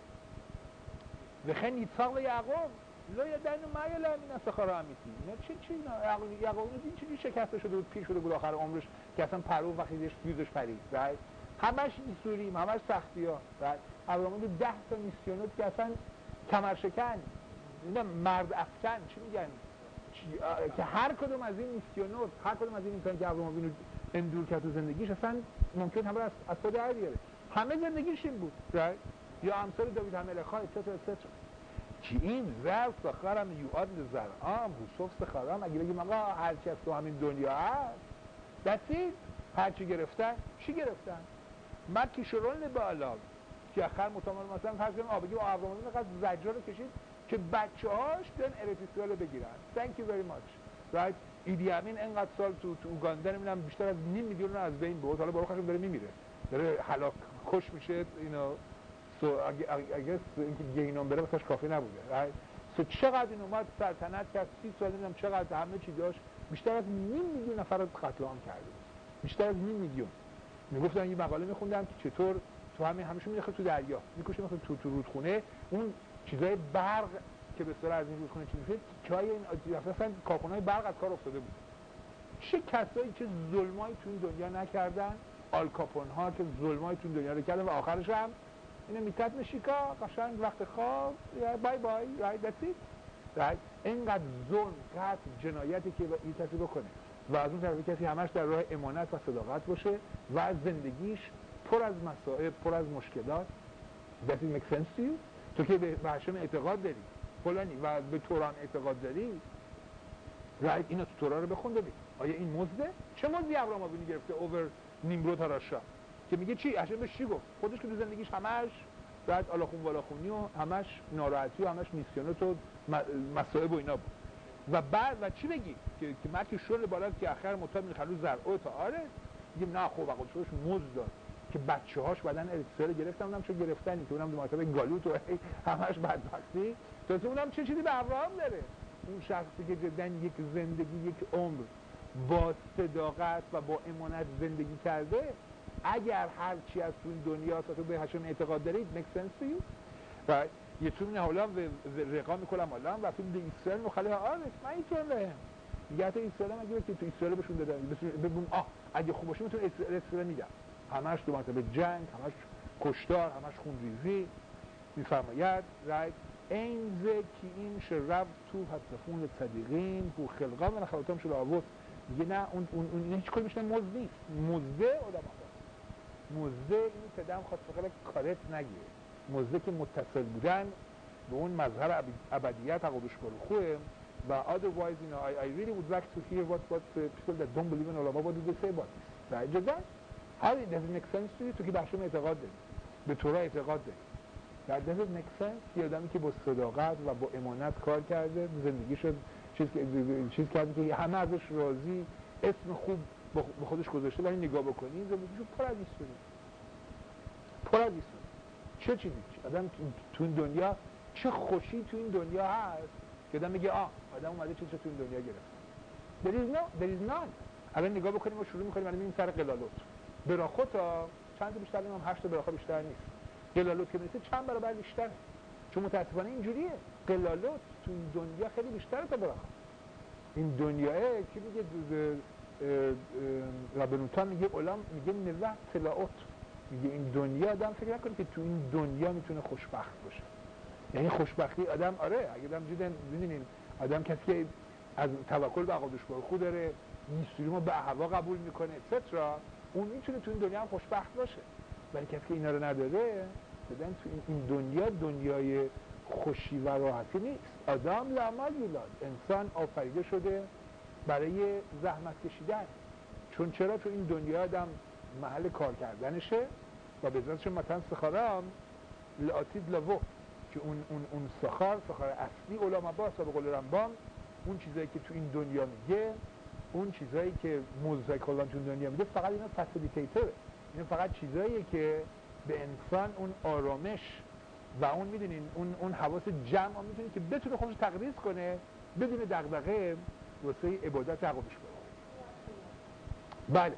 لخن یتساق یعقوب لا یدنو مایل امین استخاره امیتی. نه چی یعقوب این چیزی شکسته شده بود، پیر شده بود آخر عمرش که اصلا پرو وقتی فیوزش پرید، همش ایسوریم، همش سختی‌ها. ابراهام 10 تا میسیونوت که اصلا کمر شکن، اینا مرد افکن چی میگن، که هر کدوم از این میسیونوت، هر کدوم از این انسان که ابراهام اینو اندور کرد تو زندگیش اصلا ممکن همه از خود در بیاره، همه زندگیش این بود، یا امثال داوید هملخا etc. که این زرد سخرم یوعاد لزرعام حسوف سخرم، اگه بگیم آقا هرچی از تو همین دنیا هست دستید هرچی گرفتن، چی گرفتن؟ مکی شرون بالا که آخر متمال مثلا فرض کنیم بگیم ابراهام اینقدر زجر رو کشید که بچه‌هاش دن ارتیسیال رو بگیرن. Thank you very much. Right؟ ایدی امین اینقدر سال تو اوگاندا نمیدونم بیشتر از 5 میلیون رو از بین برد، حالا برای خودش داره میمیره، داره هلاک کش میشه، اینو اگه اینکه گینام بره واسش کافی نبوده. چقدر این اومد سلطنت کرد 30 سال نمیدونم چقدر همه چی داشت، بیشتر از 5 میلیون نفر رو قتل عام کرده، بیشتر از 5 میلیون. میگفتن یه مقاله میخوندم که چطور تو همشون میخواد تو دریا میکشه، مثلا تو رودخونه اون چیزای برق که به سر از این رودخونه چی میشه، چای این اصلا کارخونه‌های برق از کار افتاده بود. چه کسایی که ظلمای تو این دنیا نکردن، آل کاپون ها که ظلمای تو این دنیا رو کردن و آخرش هم اینو میتت مشیکا قشنگ وقت خواب بای بای دتس ایت. اینقدر ظلم، قتل، جنایتی که این کسی بکنه و از اون طرف کسی همش در راه امانت و صداقت باشه و از زندگیش پر از مسائل، پر از مشکلات. Does it make sense to you؟ تو که به هشم اعتقاد داری فلانی و به توران اعتقاد داری، اینا تو تورا رو بخون ببین آیا این مزده؟ چه مزدی ابراهام آوینی گرفته اوور نیمرود هراشا که میگه چی؟ هشم بهش چی گفت؟ خودش که تو زندگیش همش بعد آلاخون والاخونی و همش ناراحتی و همش میسیونات و مصائب و اینا بود و بعد و چی بگی؟ که مرکی شل بالا که آخر مطمئن میخلو زرعو تا آره میگیم نه خوب عقل شوش مزد داد که بچه‌هاش بدن ارتسال گرفتن، اونم چه گرفتنی که اونم دو مرتبه گالوت و همش بدبختی، تو اونم چه چیزی به ابراهام داره؟ اون شخصی که جداً یک زندگی، یک عمر با صداقت و با امانت زندگی کرده، اگر هر چی از تو این دنیا تو به هشم اعتقاد دارید make sense to you؟ و یه چون حالا رقام میکنم حالا و فیلم به اسرائیل مخاله آره من اینطور لهم میگه حتی اسرائیل هم اگه تو اسرائیل بهشون دادن بگم اگه خوب باشه میتون اسرائیل میدم، همش دو مرتبه جنگ، همش کشتار، همش خونریزی. میفرماید این ذکی این شرب تو حتفون صدیقین هو خلقان و نخلاتم شده آورد میگه نه اون هیچ کدومش مزد نیست، مزده آدم هاست. مزده اینی که آدم خواست بخیره کارت نگیره، مزده که متصل بودن به اون مظهر ابدیت حقودش بروخوه. و otherwise I really would like to hear what people that don't believe in علما what do they say about this. در جدا how does it make sense to you تو که بخشم اعتقاد داری، به تورا اعتقاد داری. در does it make sense یه آدمی که با صداقت و با امانت کار کرده، زندگیشو چیز کرده که همه ازش راضی، اسم خوب به خودش گذاشته، ولی نگاه بکنی زندگیشو پر از ایستونه، پر از ایستونه. چه چیزی آدم تو این دنیا، چه خوشی تو این دنیا هست که آدم میگه آدم اومده چیزی تو این دنیا گرفت. there is none. الان نگاه بکنیم و شروع می‌کنیم، الان می‌بینیم سر قلالوت براخوتا چند تا بیشتر نمی‌دونم 8 تا براخا بیشتر نیست. قلالوت که میرسه چند برابر بیشتره، چون متاسفانه اینجوریه. قلالوت تو این دنیا خیلی بیشتره تا براخا. این دنیاه که میگه رابنوتان میگه علام میگه نوه طلاعت، میگه این دنیا آدم فکر نکنه که تو این دنیا میتونه خوشبخت باشه. یعنی خوشبختی آدم اگه آدم دیدین آدم کسی که از توکل به قدرت برخو داره، نیستیمو به هوا قبول میکنه اتسترا، اون میتونه تو این دنیا هم خوشبخت باشه. ولی کسی که اینا رو نداره، بدن تو این دنیا دنیای خوشی و راحتی نیست. آدم لعمل یولاد، انسان آفریده شده برای زحمت کشیدن. چون چرا تو این دنیا آدم محل کار کردنشه و به ذاتش مثلا سخارام لعاتید لوو که اون سخار اصلی علام عباس و به قول رمبام اون چیزایی که تو این دنیا میگه، اون چیزایی که موزه کلان تو این دنیا میگه، فقط اینا فسیلیتیتره. اینا فقط چیزایی که به انسان اون آرامش و اون میدونین اون حواس جمع میتونه که بتونه خودش تقدیس کنه بدون دغدغه واسه عبادت عقبش بره. بله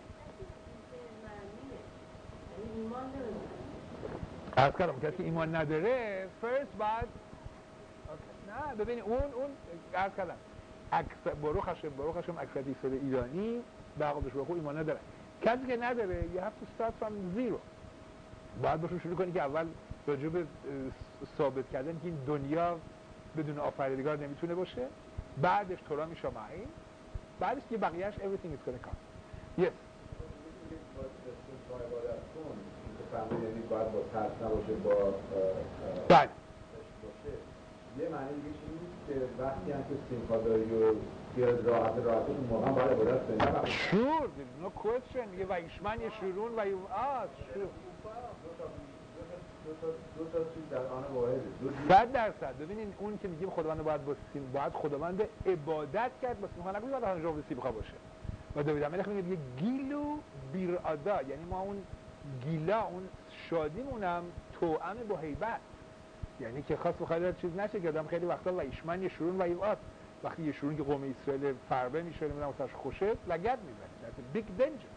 از کلام کسی ایمان نداره فرست بعد نه ببینی اون از کلام بروخ هاشم اکثر ایرانی به عقبش بره ایمان نداره. کسی که نداره you have to start from zero. باید باشون شروع کنی که اول راجع به ثابت کردن که این دنیا بدون آفریدگار نمیتونه باشه، بعدش تورا میشه معین، بعدش که بقیهش everything is gonna come. Yes. یعنی باید با ترس نباشه، با بله. باشه. یه معنی دیگه نیست که وقتی هم که سیمپا داری و خیال راحت اون موقع باید عبادت کنی. Sure, there's no question. میگه و ایشمن یه شورون و دو تا چیز در آن واحده. 100%. ببینین اون که میگیم خداوند باید خداوند عبادت کرد، بس میخوام نگم باید آنجا سیبخا باشه. و داوود الملک میگه گیلو بیرادا، یعنی ما اون گیلا اون شادیمونم توأم با هیبت، یعنی که خاص بخاطر چیز نشه که آدم خیلی وقتا و ایشمن یه شورون و ایوات، وقتی یه شورون که قوم اسرائیل فربه میشه نمیدونم واسش خوشه لگد میزنه. That's a big danger.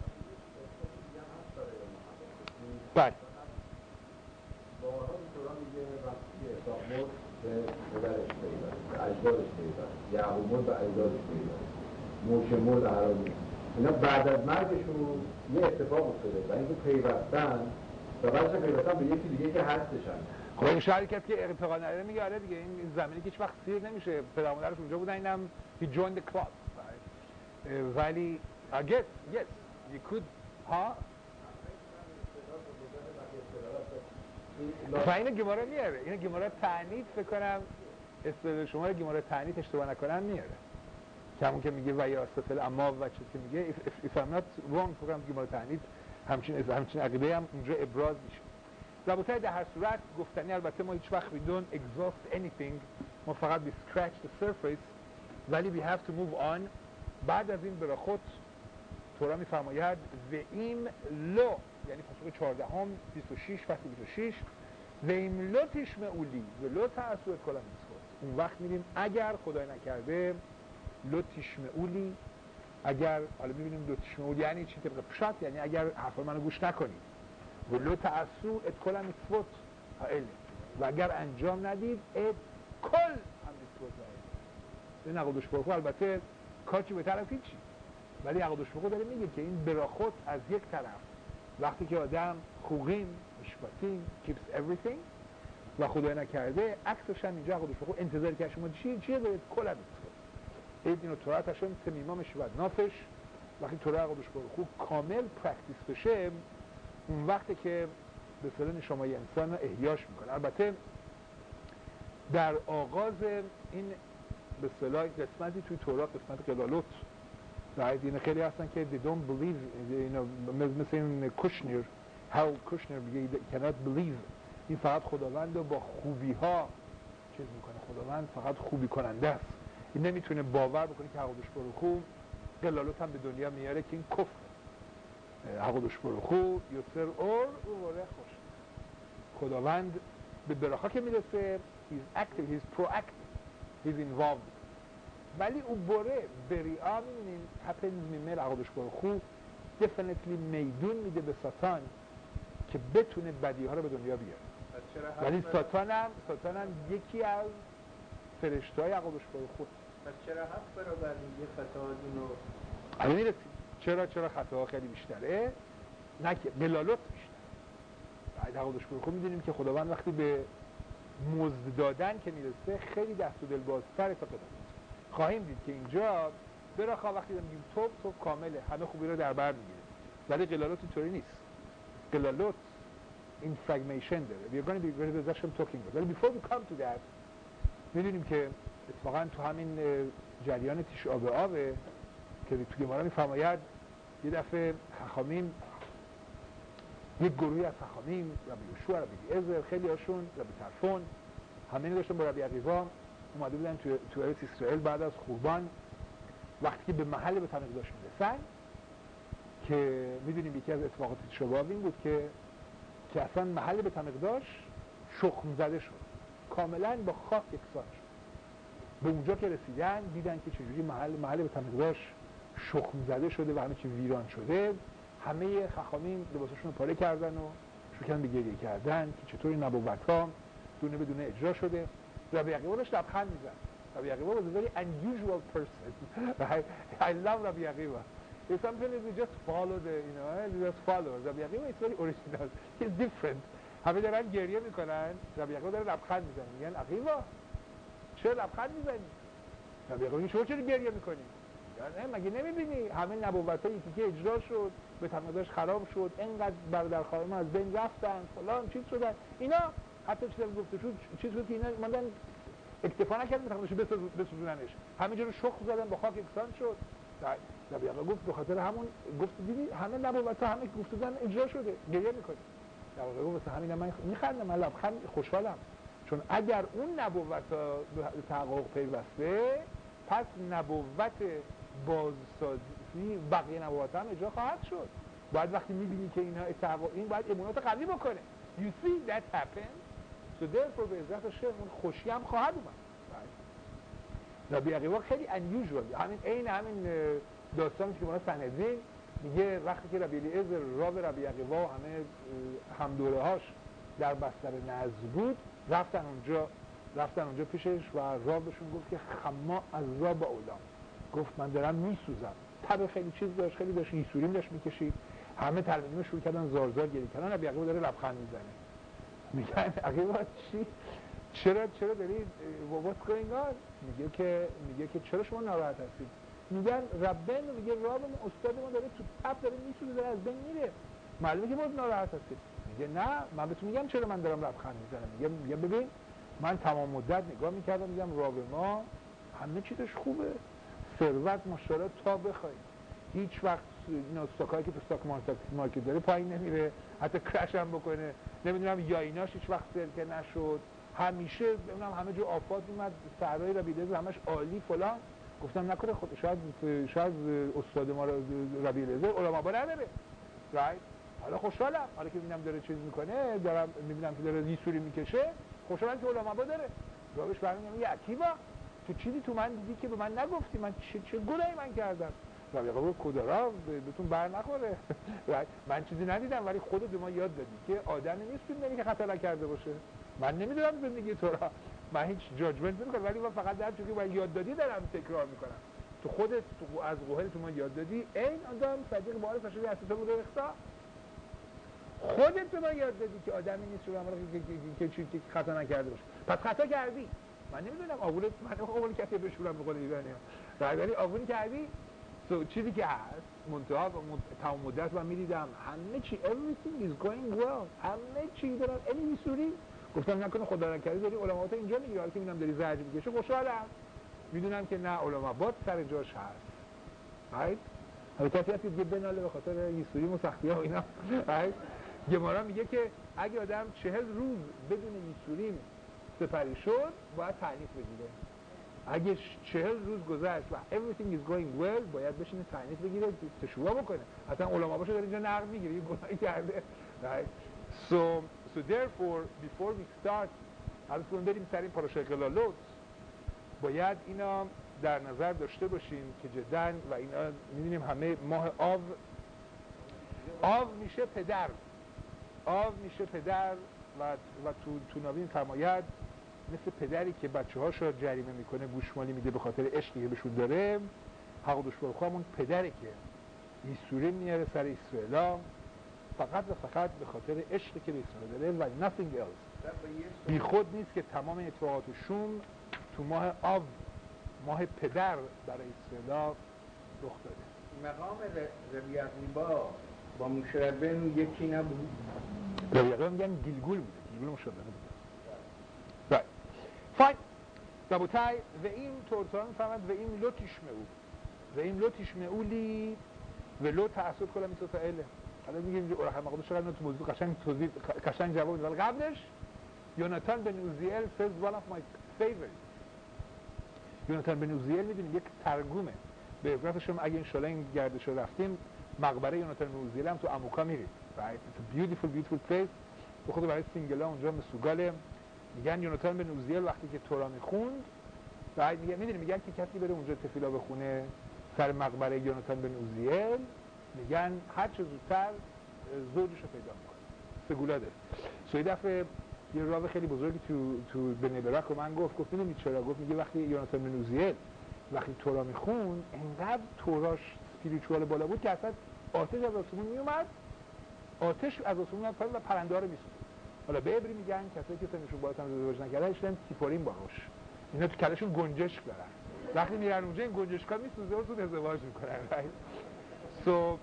بله. بارها به قرآن میگه وقتی اسحاق مرد به پدرش پیوست، به اجدادش پیوست، یعقوب مرد به اجدادش پیوست، موشه مرد عربی. اینا بعد از مرگشون یه اتفاق افتاده و اینکه پیوستن و بعدش پیوستن به یکی دیگه که هستشن. خب این شرکت که اعتقاد نداره میگه آره دیگه این زمینی که هیچ وقت سیر نمیشه، پدر مادرش اونجا بودن، اینم he joined the club. ولی I guess yes you could اینه گماره میاره، اینه گماره تعنیت فکر کنم استدلال شما رو گماره تعنیت اشتباه نکنم میاره که همون که میگه و یاسفل اما و چیز که میگه if I'm not wrong فکر کنم گماره تعنیت همچین عقیده هم اینجا ابراز میشه. رابطه در هر صورت گفتنی، البته ما هیچ وقت we don't exhaust anything، ما فقط we scratch the surface، ولی we have to move on. بعد از این برخوت تورا میفرماید و ایم لو، یعنی پاسخ 14 26 فصل 26 و ایم لو تشمعولی و لو تأسوت کلا میسخود. اون وقت میگیم اگر خدای نکرده لو تشمعولی، اگر حالا میبینیم لو تشمعولی یعنی چی طبق پشت، یعنی اگر حرف منو گوش نکنید و لو تأسو ات کلا میسخود هائله، و اگر انجام ندید ات کل هم میسخود هائله. این عقدش برخو البته کارچی به طرف هیچی، ولی عقدش برخو داره میگه که این براخوت از یک طرف وقتی که آدم خوغیم مشباتیم keeps everything و خدای نکرده عکسش هم اینجا عقدش برخو انتظار که شما چیه دارید کل هم میسخود. اینو تورات هشم تمیما میشود نافش. وقتی تورات قدش برخو کامل پرکتیس بشه، اون وقتی که به اصطلاح نشامای انسان احیاش میکنه. البته در آغاز این به اصطلاح قسمتی توی تورات، قسمت قلالوت، این خیلی هستن که they don't believe، مثل این کوشنر، هاول کوشنر میگه they cannot believe، این فقط خداوند رو با خوبی ها چیز میکنه، خداوند فقط خوبی کننده است، این نمیتونه باور بکنه که حقودش برخو قلالوت هم به دنیا میاره که این کفر. حقودش برخو یسر اور او وره خوش، خداوند به براخا که میرسه he's active، he's proactive، he's involved. ولی او بره بریعا میبینیم happens میمل حقودش برخو definitely میدون میده به ساتان که بتونه بدی ها رو به دنیا بیاره. ولی ساتان هم یکی از فرشته های عقبش برخود. پس چرا حق برابر میگه خطاهاتون رو الان میرسیم چرا خطاها خیلی بیشتره؟ نه که قلالوت بیشتره. بعد عقبش برخود میدونیم که خداوند وقتی به مزد دادن که میرسه خیلی دست و دل بازتره تا قلالوت. خواهیم دید که اینجا براخا وقتی میگیم توب کامله، همه خوبی رو در بر میگیره، ولی قلالوت اینطوری نیست. قلالوت این فراگمنتیشن داره. We are going to be very much talking about. ولی before we come to that میدونیم که اتفاقا تو همین جریان تیشع آبه که تو گمارا میفرماید یه دفعه خخامیم، یک گروهی از خخامیم، ربی یوشوع، ربی الیعزر، خیلی هاشون، ربی طرفون، همه داشتن با ربی عقیوا اومده بودن تو ارض اسرائیل بعد از قربان. وقتی که به محل به تمقداش میرسن که میدونیم یکی از اتفاقات تیشع آب این بود که اصلا محل به تمقداش شخم زده شد، کاملا با خاک یکسان شد. به اونجا که رسیدن دیدن که چجوری محل به تمقداش شخم زده شده و همه چی ویران شده. همه خخامین لباساشون رو پاره کردن و شروع کردن به گریه کردن که چطوری نبوت‌ها دونه به دونه اجرا شده. ربی عقیوا داشت لبخند میزد. ربی عقیوا was a very unusual person. I love ربی عقیوا. If something is just follow you just follow. ربی عقیوا is very original. He's different. همه دارن گریه میکنن، ربی عقیوا داره لبخند میزنه. میگن عقیوا چرا لبخند میزنی؟ ربی عقیوا میگه شما چرا گریه میکنی؟ میگن مگه نمیبینی همه نبوتایی که اجرا شد، به تمقداش خراب شد، اینقدر برادر خواهرام از بین رفتن، فلان چیز شدن. اینا حتی چیزی گفته شد چیز بود که اینا ماندن اکتفا نکردن تمقداش بسوزوننش، همینجوری شخم زدن با خاک یکسان شد. ربی عقیوا گفت به خاطر همون گفت دیدی همه نبوت‌ها همه گفتن اجرا شده، گریه میکنی. ربی عقیوا واسه همین من میخندم، من لبخند خوشحالم، چون اگر اون نبوت‌ها به تحقق پیوسته پس نبوت بازسازی بقیه نبوت‌ها هم اجرا خواهد شد. باید وقتی میبینی که اینا تحقق این باید امونات قوی بکنه. You see that happen. So therefore به عزت شیخ اون خوشی هم خواهد اومد. ربی عقیوا خیلی unusual. همین داستانی که ما سندین میگه وقتی که ربی الیعزر راو ربی عقیوا و همه همدوره‌هاش در بستر نزد بود رفتن اونجا پیشش و راوشون گفت که خما از را با اولام، گفت من دارم میسوزم. تب خیلی چیز داشت، خیلی داشت یسوریم داشت میکشید. همه تلمیذ شروع کردن زار گریه کردن. ربی عقیوا داره لبخند میزنه. میگن عقیوا چی؟ چرا داری what's going on؟ میگه که چرا شما ناراحت هستید؟ میگن ربن، میگه راومون استاد ما داره تو تب داره میسوزه، داره از بین میره، معلومه که باید ناراحت هستید. میگه نه من بهتون میگم چرا من دارم لبخند میزنم. میگه ببین من تمام مدت نگاه میکردم میگم راو ما همه چیزش خوبه، ثروت ماشاءالله تا بخواید، هیچ وقت اینا استاکایی که تو استاک مارکت داره پایین نمیره، حتی کرش هم بکنه، نمیدونم یایناش هیچ وقت سرکه نشد، همیشه ببینم همه جو آفات اومد، سرای ربی الیعزر همش عالی فلان. گفتم نکنه خود شاید استاد ما ربی الیعزر علما با نداره. حالا خوشحالم، حالا که میبینم داره چیز میکنه، دارم میبینم که داره یسوری میکشه، خوشحالم که علما با داره. راوش برمیگم میگه عقیوا تو چیزی تو من دیدی که به من نگفتی، من چه گناهی من کردم؟ ربی عقیوا کدرا بهتون بر نخوره. من چیزی ندیدم ولی خودت به ما یاد دادی که آدمی نیست بدونی که خطا نکرده باشه. من نمیدونم زندگی تو را، من هیچ جاجمنت نمیکنم، ولی من فقط در چیزی که من یاد دادی دارم تکرار میکنم. تو خودت از قهل تو ما یاد دادی این آدم صدیق بار فشاری هستی تو بوده اخصا، خودت به ما یاد دادی که آدمی نیست که خطا نکرده باشه. پس خطا کردی، من نمیدونم آبون کسی بشورم به قول ایرانی‌ها. ولی آبون کردی چیزی که هست منتها تمام مدت من میدیدم همه چی everything is going well، همه چی دارن این سوری. گفتم نکنه خدا نکرده داری علماءات اینجا میگیره، حالا که میبینم داری زرج میکشه خوشحالم. میدونم که نه، علما باد سر جاش هست. right؟ حالا کسی هست که دیگه بناله به خاطر یسوری و سختی ها و اینا. گمارا میگه که اگه آدم 40 روز بدون یسوری سپری شد باید تعنیف بگیره. اگه 40 روز گذشت و everything is going well باید بشینه تعنیف بگیره، تشویق بکنه. اصلا علما باشه داره اینجا نقد میگیره، یه گناهی کرده. right؟ So therefore before we start الان که بریم سر این پاراشای قلالوت باید اینا در نظر داشته باشیم که جداً و اینا می‌دونیم همه ماه آو میشه پدر، آو میشه پدر و تو ناوین فرماید مثل پدری که بچه‌هاشو جریمه میکنه گوشمالی میده به خاطر عشقی که بهشون داره، حق دوشبار همون پدری که یسوری میاره سر اسرائیل فقط و فقط به خاطر عشقی که به اسرائیل داره و nothing else. بی خود نیست که تمام اتفاقات شوم تو ماه آب، ماه پدر برای اسرائیل رخ داده. مقام ربی عقیبا با موشه ربی‌نو یکی نبود؟ ربی عقیبا میگن گیلگول بوده، گیلگول مشابه بوده. right fine. ربوتای و این تورتان میفهمد و این لو تشمعو و این لو تشمعولی و لو تعصد کلا میتوتا اله. حالا میگه اینجا اورخ مقدس چقدر تو موضوع قشنگ جواب میده، ولی قبلش یوناتان بن اوزیل says one of my favorites. یوناتان بن اوزیل میدونیم یک ترجمه بیوگرافیش هم اگه انشالله این گردش رو رفتیم مقبره یوناتان بن اوزیل هم تو اموکا میریم. right? It's a beautiful place. به خود برای سینگلا اونجا مسوگاله. میگن یوناتان بن اوزیل وقتی که تورا میخوند بعد میگن که کسی بره اونجا تفیلا بخونه سر مقبره یوناتان بن اوزیل، میگن هر چه زودتر زوجش رو پیدا میکنه. سگولا داره. یه دفعه یه راوی خیلی بزرگی تو بنی براک رو من گفت میدونی چرا؟ گفت میگه وقتی یوناتان بن اوزیل وقتی تورا میخوند انقدر توراش اسپریچوال بالا بود که اصلا آتش از آسمون میومد، آتش از آسمون میاد پایین و پرنده ها رو میسوزوند. حالا به عبری میگن کسایی که سنشون بالاتر از ازدواج نکردن اشتن سیپورین باروش، اینا تو کلشون گنجشک دارن، وقتی میرن اونجا این گنجشکا میسوزه و زود ازدواج میکنن. سو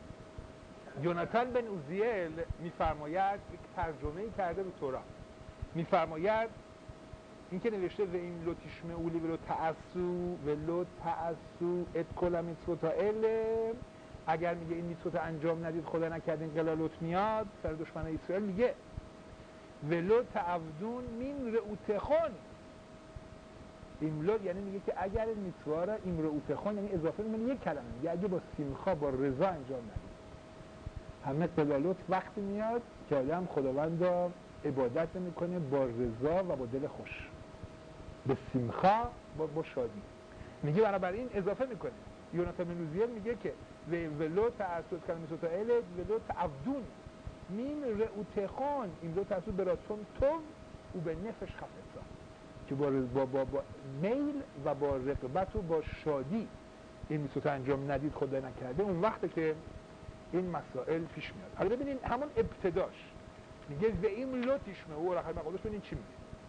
یوناتان بن اوزیل میفرماید یک ترجمه‌ای کرده به تورا، میفرماید این که نوشته و این لو تشمعولی و لو تعصو و لو تعصو ات کل میتوتا اله، اگر میگه این میتوتا انجام ندید خدا نکرد این قلالوت میاد سر دشمن اسرائیل، میگه ولو تعبدون من رعوتخون ایملو، یعنی میگه که اگر میتوارا این رعوتخون یعنی اضافه میگه یک کلمه، میگه اگه با سیمخا با رضا انجام ندید. همه قلالوت وقتی میاد که آدم خداوند را عبادت میکنه با رضا و با دل خوش، به سیمخا با شادی. میگه بنابراین اضافه میکنه یوناتان بن اوزیل میگه که ولو تعصد کلمه اله ولو تعبدون من رعوتخون این دو تعصد براتون تو او به نفش خفتا، که با میل و با رغبت و با شادی این میتوتا انجام ندید خدا نکرده، اون وقته که این مسائل پیش میاد. حالا ببینید همون ابتداش میگه و این لوتیشمه او رخل مقادش ببینید چی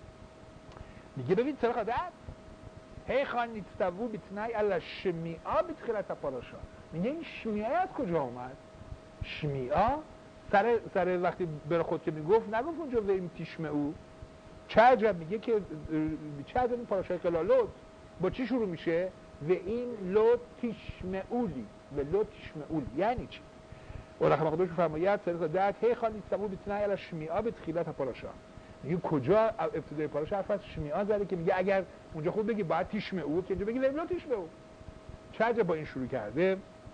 میگه ببین طرق عدد هی خان نیستوو بیتنای علا شمیعا بیتخیلت پاراشا. میگه این شمیعا از کجا اومد؟ شمیعا سر وقتی برای خود که میگفت نگفت اونجا و این تیشمه او، چه عجب میگه که چه عجب این پاراشای قلالوت با چی شروع میشه؟ و این لو تیشمعولی و لو تیشمعولی یعنی چی؟ اولخ مقدوش فرماید سریخ دهت هی خالی سبو بیتنای علا شمیعا بیتخیلت پاراشا. میگه کجا ابتدای پاراشا حرف از شمیعا زده که میگه اگر اونجا خود بگی باید تیشمه او که اینجا بگی لو تیشمه او. چه عجب با این شروع کرده؟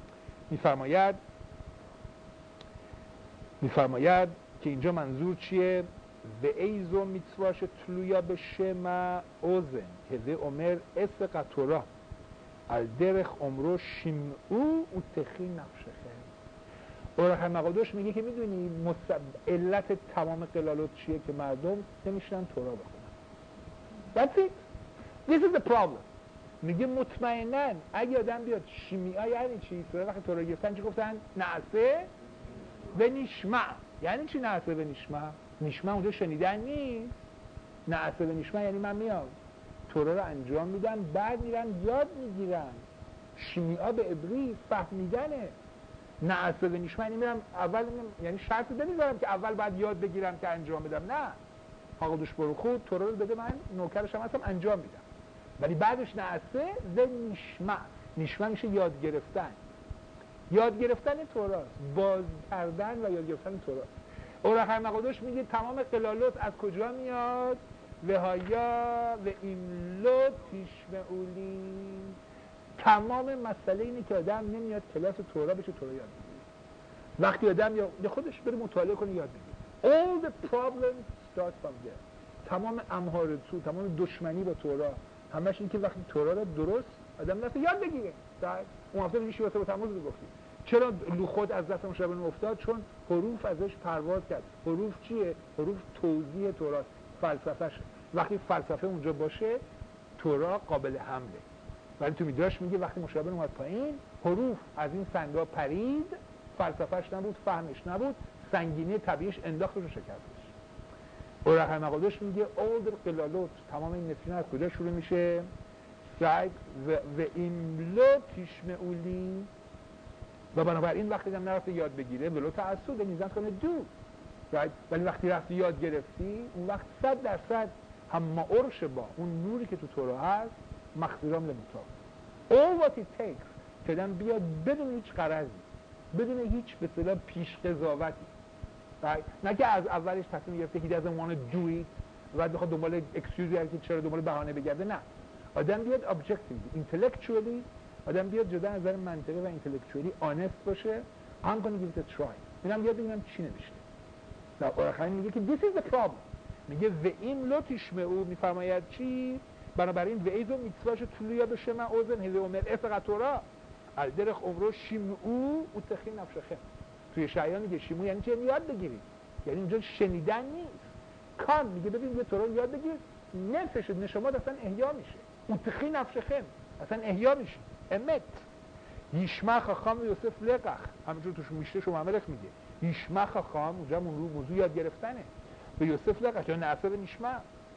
میفرماید که اینجا منظور چیه؟ و ایزو میتواش تلویا به شما اوزن که ده عمر اسق تورا الدرخ عمرو شمعو و تخی نفشخه. اورخ مقادوش میگه که میدونی علت تمام قلالوت چیه؟ که مردم نمیشنن تورا بخونن. That's it. This is the problem. میگه مطمئناً اگه آدم بیاد شمیعا یعنی چی؟ وقتی تورا گرفتن چی گفتن؟ نعسه و نشمع. یعنی چی نعسه و نشمع؟ نشمع اونجا شنیدن نیست. نعسه و نشمع یعنی من میام تورا رو انجام میدن، بعد میرن یاد میگیرن. شیمی‌ها به ابریز فهمیدنه، نه اصلا نیش. من میرم اول یعنی شرط نمیذارم که اول بعد یاد بگیرم که انجام بدم، نه. قدوس بروخ ها تورا رو بده، من نوکرشم هستم انجام میدم، ولی بعدش نعسه نیشمع میشه یاد گرفتن. یاد گرفتن توراست، باز کردن و یاد گرفتن توراست. اورخ مقدوش میگه تمام قلالوت از کجا میاد؟ وهایا و ایملو تیشمعولی. تمام مسئله اینه که آدم نمیاد کلاس تورا بشه تورا یاد بگیره. وقتی آدم یا خودش بره مطالعه کنه یاد بگیره. All the problems start from there. تمام امهارتسو، تمام دشمنی با تورا همش این که وقتی تورا رو درست آدم دست یاد بگیره. اون هفته میشه واسه با تموز رو گفتیم. چرا لوخود از دست مشابه افتاد؟ چون حروف ازش پرواز کرد. حروف چیه؟ حروف توضیح توراست، فلسفه‌شه. وقتی فلسفه اونجا باشه تورا قابل حمله. ولی تو میدراش میگه وقتی مشابه اومد پایین، حروف از این سنگا پرید، فلسفه‌اش نبود، فهمش نبود، سنگینی طبیعیش انداختش و شکستش. اورخ مقدوش میگه اول قلالوت، تمام این نفرین از کجا شروع میشه؟ سعید و ایملو تیشمعولی. و بنابراین وقتی هم نرفته یاد بگیره ولو تعصد نیزن کنه دو. ولی وقتی رفتی یاد گرفتی، اون وقت 100% هم عرش با اون نوری که تو تورا هست مخزیرام لموتا. all what it takes که آدم بیاد بدون هیچ غرضی، بدون هیچ به اصطلاح پیش قضاوتی، نه که از اولش تصمیم گرفته he doesn't want to do it و بخواد دنبال excuse که چرا دنبال بهانه بگرده. نه، آدم بیاد objectively intellectually، آدم بیاد جدا از نظر منطقی و intellectually honest باشه. I'm going to give it a try. میرم یاد بگیرم چی نوشته. در آخرین میگه که this is the problem. میگه و این لوتیشمعو، میفرماید چی؟ بنابراین و ایزو میتواش طولویا بشه من اوزن هزه عمر افق تورا الدرخ عمرو شیمعو او تخی نفشخه. توی شعیان میگه شیمعو یعنی چه؟ یاد بگیرید، یعنی اونجا شنیدن نیست. کان میگه ببین یه تورا یاد بگیر، نفسش نشماد اصلا احیا میشه، او تخی نفشخه اصلا احیا میشه. امت یشمع خاخام یوسف لقخ، همینجور توش میشته شما عملخ میگه یشمع خاخام، اونجا موضوع یاد گرفتنه. به یوسف لقخ یا نعصر نشمع.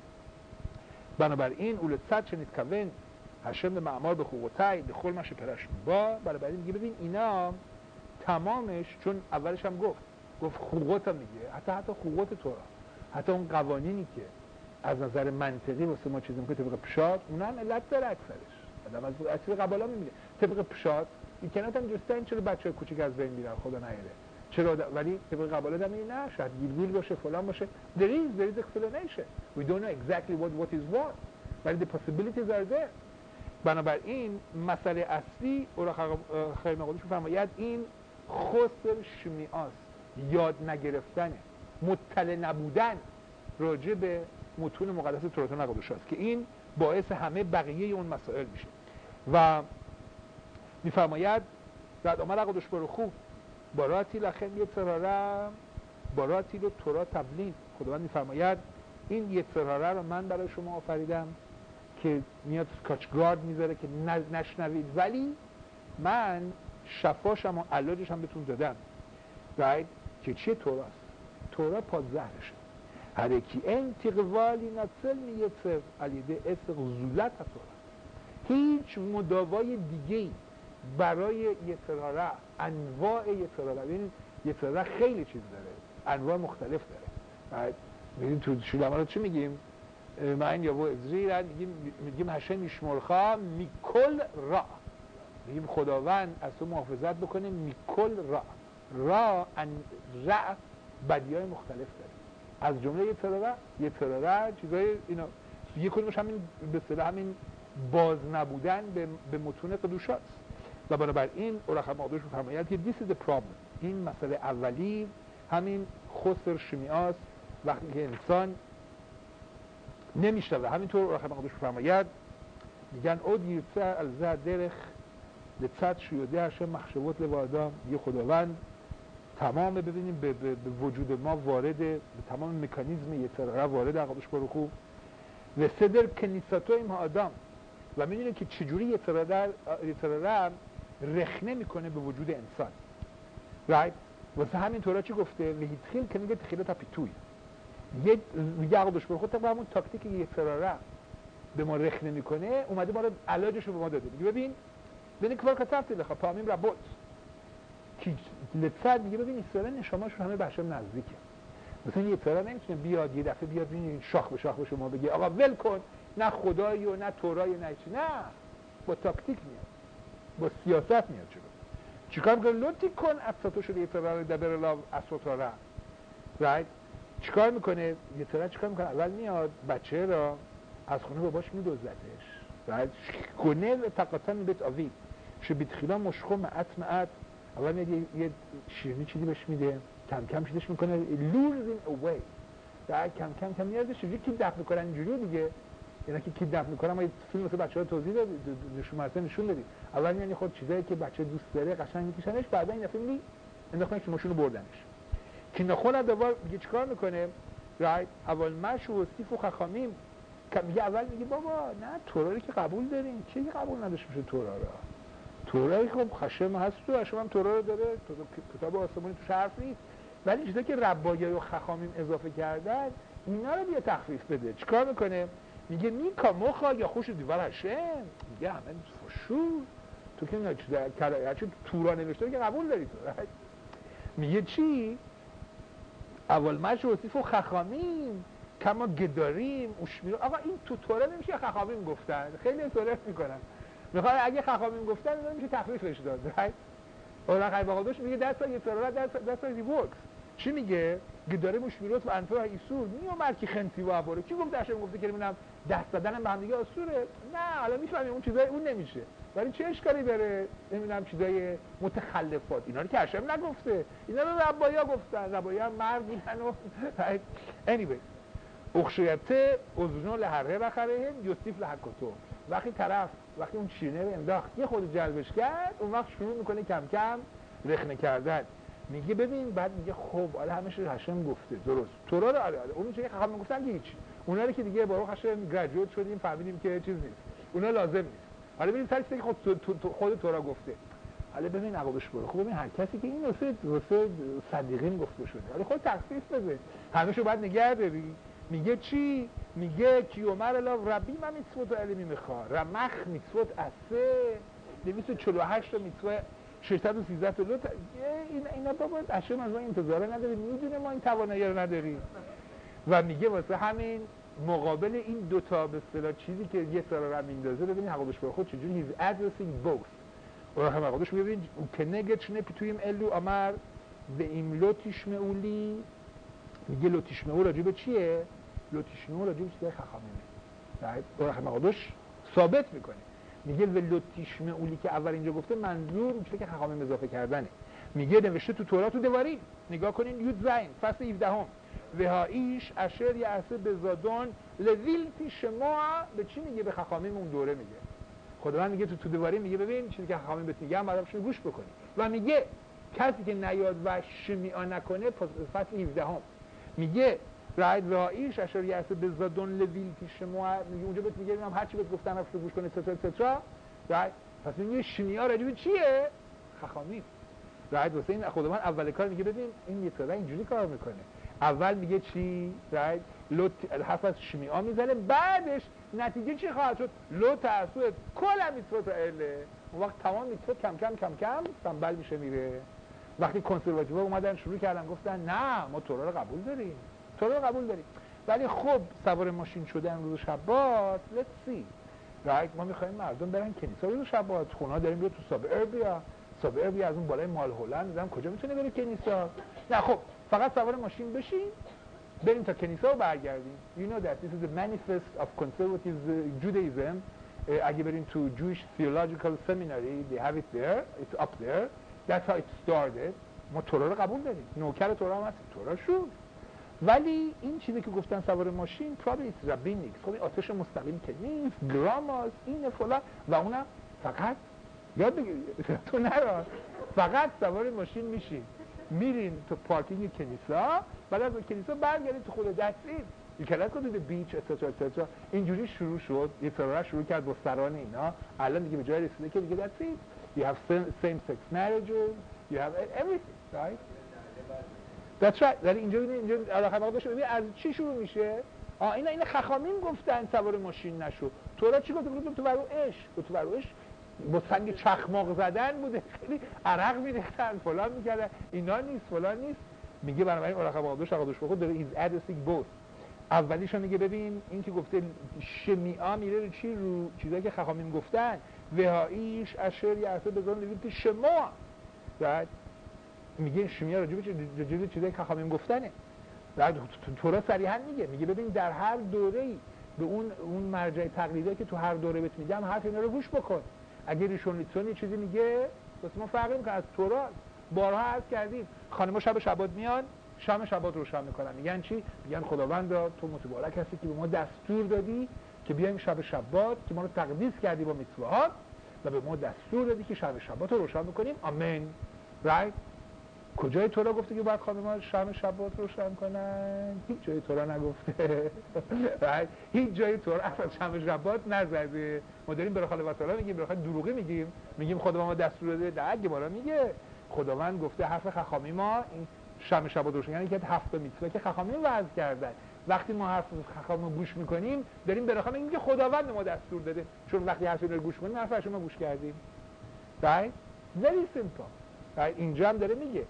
بنابراین اولت صد شنید کون هشم به معمار به خوغوتای به خول مشه پرش با. بنابراین میگه ببین اینا تمامش، چون اولش هم گفت خوغوت هم میگه، حتی خوغوت تورا، حتی اون قوانینی که از نظر منطقی واسه ما چیزی میگه طبق پشات، اونها هم علت داره اکثرش. آدم از اصل قبالا میگه طبق پشات میکنه هم جستن چرا بچه کوچیک از بین میرن خدا نیاره، چرا ولی طبق قبالا دم این نه شاید گیلگیل باشه فلان باشه. there is explanation. we don't know exactly what is what but the possibilities are there. بنابراین مسئله اصلی خیر مقدوش میفرماید این خسر شمیعاست، یاد نگرفتنه، مطلع نبودن راجع به متون مقدس تورات مقدوس است که این باعث همه بقیه اون مسائل میشه. و میفرماید رد آمد قدوش بروخو باراتی لخن یه تراره باراتی رو تورا تبلید. خداوند میفرماید این یه تراره رو من برای شما آفریدم که میاد سکاچگارد میذاره که نشنوید، ولی من شفاشم و علاجشم بهتون دادم. right؟ که چیه توراست؟ تورا پادزهرشه. هرکی این تقوالی نتسل میتر علیده اسق زولت تورا. هیچ مداوای دیگه‌ای برای یتراره، انواع یتراره، ببینید یتراره خیلی چیز داره، انواع مختلف داره. ببینید تو شلمارا چی میگیم؟ من یا ازری میگیم هشم یشمرخا میکل را، میگیم خداوند از تو محافظت بکنه میکل را بدیهای مختلف داره. از جمله یتراره چیزای اینا یه کدومش همین به اصطلاح همین باز نبودن به متون قدوشات. و بنابراین اورخ مقدوش می‌فرماید که this is the problem. این مسئله اولی همین خسر شمیعاست، وقتی که انسان نمیشنوه. همینطور اورخ مقدوش می‌فرماید میگن او دیرسه الزه درخ لصد شیوده هشم مخشبات لوادام. یه خداوند تمام ببینیم به وجود ما وارد، به تمام مکانیزم یتراره وارد قدوش بروخو و صدر کنیساتو این آدم و میدونه که چجوری یتراره رخنه میکنه به وجود انسان. right؟ واسه همین طورا چی گفته؟ وحیدخیل که میگه تخیلات اپیتوی. میگه قدوش بروخو طبق همون تاکتیک یتراره به ما رخنه میکنه اومده ما رو علاجش رو به ما داده. میگه ببین کار کتبت لخا پامیم ربوت کی لفظ میگه ببین اسرائیل نشاماشون همه بشر نزدیکه. مثلا یه اسرائیل نمیتونه بیاد یه دفعه بیاد ببین شاخ به شاخ به شما بگه آقا ول کن، نه خدایی و نه تورای نه چی، نه با تاکتیک میاد، با سیاست میاد. چیکار میکنه؟ لوتی کن افساتو شده اسرائیل دبر لا اسوتارا رایت. چیکار میکنه؟ یه طرح چیکار میکنه؟ اول میاد بچه را از خونه باباش میدوزدش رایت. کنه تقاطن بیت آوی شو بیت خیلا مشخو معت اول میاد یه شیرینی چیزی بهش میده، کم کم چیزش میکنه losing away رایت. کم کم میادش چجوری کیدنپ میکنن اینجوری دیگه. اینا که کیدنپ میکنن ما یه فیلم واسه بچه‌ها توضیح نشون دادیم. اول میاد خود چیزایی که بچه دوست داره قشنگ میکشنش، بعدا این دفعه میگه انداختنش تو ماشین بردنش. که نخون دوبار میگه چیکار میکنه؟ رایت اول مش و سیف و خخامیم که میگه اول میگه بابا نه تورا رو که قبول داریم، چه قبول نداشت میشه تورا رو؟ تورا خب خشم هست تو اشم هم تورا رو داره، کتاب آسمانی توش حرف نیست، ولی چیزایی که ربایای و خخامیم اضافه کردن اینا رو بیا تخفیف بده. چیکار میکنه؟ میگه میکا مخا یا خوش دیوار هشم، میگه همه فشور تو که اینا چیزا تورا نوشته که قبول داری تو. میگه چی؟ اول مش وصیف و خخامیم کما گداریم اوشمیرو. آقا این تو توره نمیشه خخامیم گفتن، خیلی توره میکنن میخواد اگه خخامیم گفتن نمیشه تخفیفش داد رایت. اون خیلی باقادوش میگه دست یه سرورت دست ریورکس چی میگه؟ گداریم اوشمیروت و انفا ایسور میومد که خنسی و عباره کی گفت داشتم گفته که ببینم دست دادنم به هم دیگه اسوره؟ نه حالا میفهمیم اون چیزای اون نمیشه، ولی چه اشکالی داره؟ نمیدونم چیزای متخلفات اینا رو که هاشم نگفته، اینا رو ربایا گفتن، ربایا مرد بودن و anyway اخشیته ازنو لحره بخره یوسیف لحکتو. وقتی اون شیرینه رو انداخت یه خود جلبش کرد اون وقت شروع میکنه کم کم رخنه کردن. میگه ببین بعد میگه خب حالا همش رو هاشم گفته درست تورا رو آره اون چیزی که خب میگفتن که هیچ، اونا رو که دیگه باروخ هاشم گریجویت شدیم فهمیدیم که چیز نیست، اونا لازم نیست. حالا ببین سر چیزی که خود تورا گفته. حالا ببین عقبش برو خب ببین هر کسی که این واسه صدیقین گفته شده حالا خود تخصیص بده همه‌شو بعد نگه داری. میگه چی؟ میگه کیومر الا ربی من میتسوت علمی میخوا رمخ میتسوت اسه 248 میتسوت 613 تا لوت. اینا بابا اشم از ما انتظاره نداره، میدونه ما این توانایی رو نداریم. و میگه واسه همین مقابل این دوتا به اصطلاح چیزی که یه سر رو میندازه ببینید حقوقش به خود چجوری هیز addressing both. و هم حقوقش میگه که نگت نپیتویم الو امر به این لوتیشمئولی. میگه لوتیشمئول راجع به چیه؟ لوتیشمئول راجع به چیزای خخامینه. و هم حقوقش ثابت میکنه میگه لوتیشمئولی که اول اینجا گفته منظور میشه که خخامین اضافه کردنه. میگه نوشته تو تورات و دواری نگاه کنین یود زین فصل 17 وهاییش اشر یعصه بزادون لذیلتی شما به چی میگه؟ به خخامین اون دوره میگه. خداوند میگه تو دواری میگه ببین چیزی که خخامین بهت میگم بعدش گوش بکنی. و میگه کسی که نیاد و شمیعه نکنه فصل 17 میگه وهاییش اشر یعصه بزادون لذیلتی شما میگه اونجا بهت میگه هر چی بهت گفتم رفت گوش کنه سترا رایت. پس میگه شمیعه راجع به چیه؟ خخامین رایت. واسه این خداوند اول کار میگه ببین این یه طرح اینجوری کار میکنه. اول میگه چی؟ رایت لوت حرف از شمیعه میزنه بعدش نتیجه چی خواهد شد؟ لو ترسوت کل میتوت اله. اون وقت تمام میتوت کم کم تنبل میشه میره. وقتی کنسرواتیوها اومدن شروع کردن گفتن نه ما تورا رو قبول داریم ولی خب سوار ماشین شدن روز شبات let's see رایت ما میخوایم مردم برن کنیسا روز شبات، خونه داریم بیا تو سابربیا از اون بالای مال هلند دیدم کجا میتونه بره کنیسا؟ نه خب فقط سوار ماشین بشین بریم تا کنیسا و برگردیم. You know that this is the manifest of conservative Judaism. اگه بریم تو Jewish Theological Seminary they have it there, it's up there. That's how it started. ما تورا رو قبول داریم، نوکر تورا هم هستیم، تورا شد. ولی این چیزی که گفتن سوار ماشین probably it's rabbinic. خب این آتش مستقیم که نیست، گراماس اینه فلان و اونم فقط یاد بگیرید تو نرا فقط سوار ماشین میشین میرین تو پارکینگ کنیسا، بعد از کنیسا برگردید تو خود دستید یکلت کنید به بیچ اتسا. اینجوری شروع شد. یه ترور شروع کرد با سران اینا، الان دیگه به جای رسیده که دیگه دستید you have same sex marriages, you have everything, right? That's right. ولی اینجا علاقه باشه ببین از چی شروع میشه؟ اینا خخامین گفتن سوار ماشین نشو. تورات چی گفت؟ تو برو عشق با سنگ چخماق زدن بوده، خیلی عرق می‌ریختن، فلان می‌کردن. اینا نیست، فلان نیست. میگه بنابراین رقم آدوش بخود داره ایز ادرسینگ بوث. اولیشو میگه ببین این که گفته شمیعا میره رو چی؟ رو چیزایی که خخامین گفتن. وهاییش اشر یعطه بزن نوید شما. بعد میگه شمیعا راجع به چیزایی که خخامین گفتنه. بعد تورات صریحا میگه ببین در هر دوره‌ای به اون مرجع تقلیدی که تو هر دوره بهت میگم حرف اینا رو گوش بکن. اگه ریشونیتون یه چیزی میگه واسه ما فرقی میکنه از تورات. بارها عرض کردیم خانم‌ها شب شبات میان شام شبات روشن میکنن، میگن چی؟ میگن خداوندا تو متبارک هستی که به ما دستور دادی که بیایم شب شبات که ما رو تقدیس کردی با میثوات و به ما دستور دادی که شب شبات رو روشن بکنیم. آمین. رایت؟ کجای تورات گفته که باید خانم‌ها شب شبات روشن کنن؟ هیچ جای تورات نگفته. هیچ جای تورات شب شبات نزده. ما داریم برای خاله وتعالی میگیم، برای خاله دروغی میگیم خدا ما دستور داده. درگه بالا میگه خداوند گفته حرف خخامی ما این شب شبات روشن، یعنی که 7 میثوه که خخامی وضع کردن. وقتی ما حرف خخامی رو گوش میکنیم داریم برای خاله میگیم که خداوند ما دستور داده، چون وقتی حرف اینا رو گوش کنیم حرف شما گوش کردیم. right very simple. اینجا هم داره میگه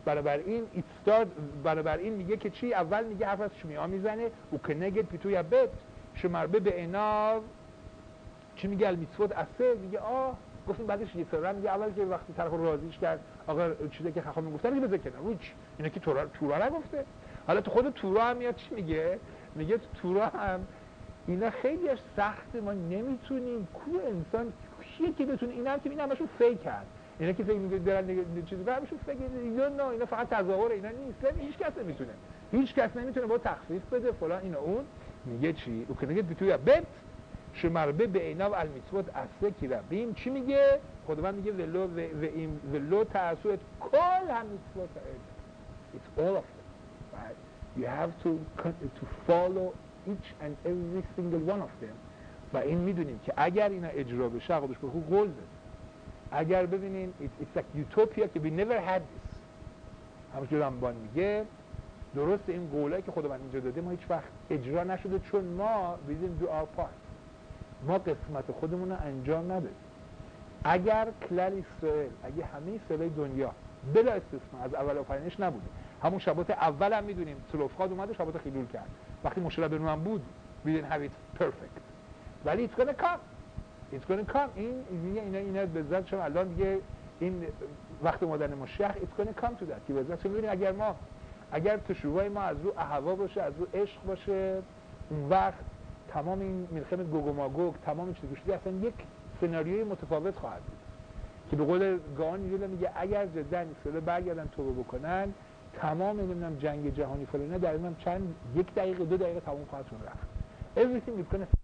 بنابراین میگه که چی؟ اول میگه حرف از شمیعا میزنه و که نگد پیتوی بد شمربه به ایناو چی میگه؟ المیثوت اسه. میگه گفتیم بعدش یه سر میگه اول که وقتی طرف رو راضیش کرد آقا چیزی که خخام میگفتن که بذار کنار روچ اینا که تورا نگفته. حالا تو خود تورا هم میاد چی میگه؟ میگه تو تورا هم اینا خیلیش سخته، ما نمیتونیم کو انسان کیه که بتونه اینا که اینا همشون فیک کرد. اینا که فکر می‌کنه دارن چیزی همشون فکر اینا فقط تظاهر، اینا نیست. هیچ کس نمیتونه با تخفیف بده فلان اینا اون. میگه چی؟ او که میگه توی بیت شمربه به اینا و المیثوت اسه کی ربیم. چی میگه؟ خداوند میگه ولو تعسوت کل هم میثوت it's all of them. Right? You have to follow each and every single one of them. و این میدونیم که اگر اینا اجرا بشه خودش به خود قول داده. اگر ببینین it's like utopia که we never had this. همونجور رمبان میگه درست این قولایی که خداوند اینجا داده ما هیچ وقت اجرا نشده چون ما we didn't do our part. ما قسمت خودمون رو انجام ندادیم. اگر کلل اسرائیل، اگه همه اسرائیل دنیا بلا استثنا از اول آفرینش نبوده، همون شبات اول هم میدونیم سلوفخاد اومد و شبات خیلول کرد. وقتی مشکل بینون هم بود we didn't have it perfect. ولی it's gonna come. اینا به ذات شما الان دیگه این وقت مادن مشیخ it's gonna come to that. که به ذات شما ببینید اگر تشوهای ما از رو اهوا باشه، از رو عشق باشه، اون وقت تمام این ملخمه گوگ و ماگوگ، تمام چیزی گوشیدی اصلا یک سناریوی متفاوت خواهد بود که به قول گاهان میگه اگر جدا اسرائیل برگردن توبه بکنن تمام نمیدونم جنگ جهانی فلانه در اینم چند 1 دقیقه 2 دقیقه تمام خواهد رفت. everything is going to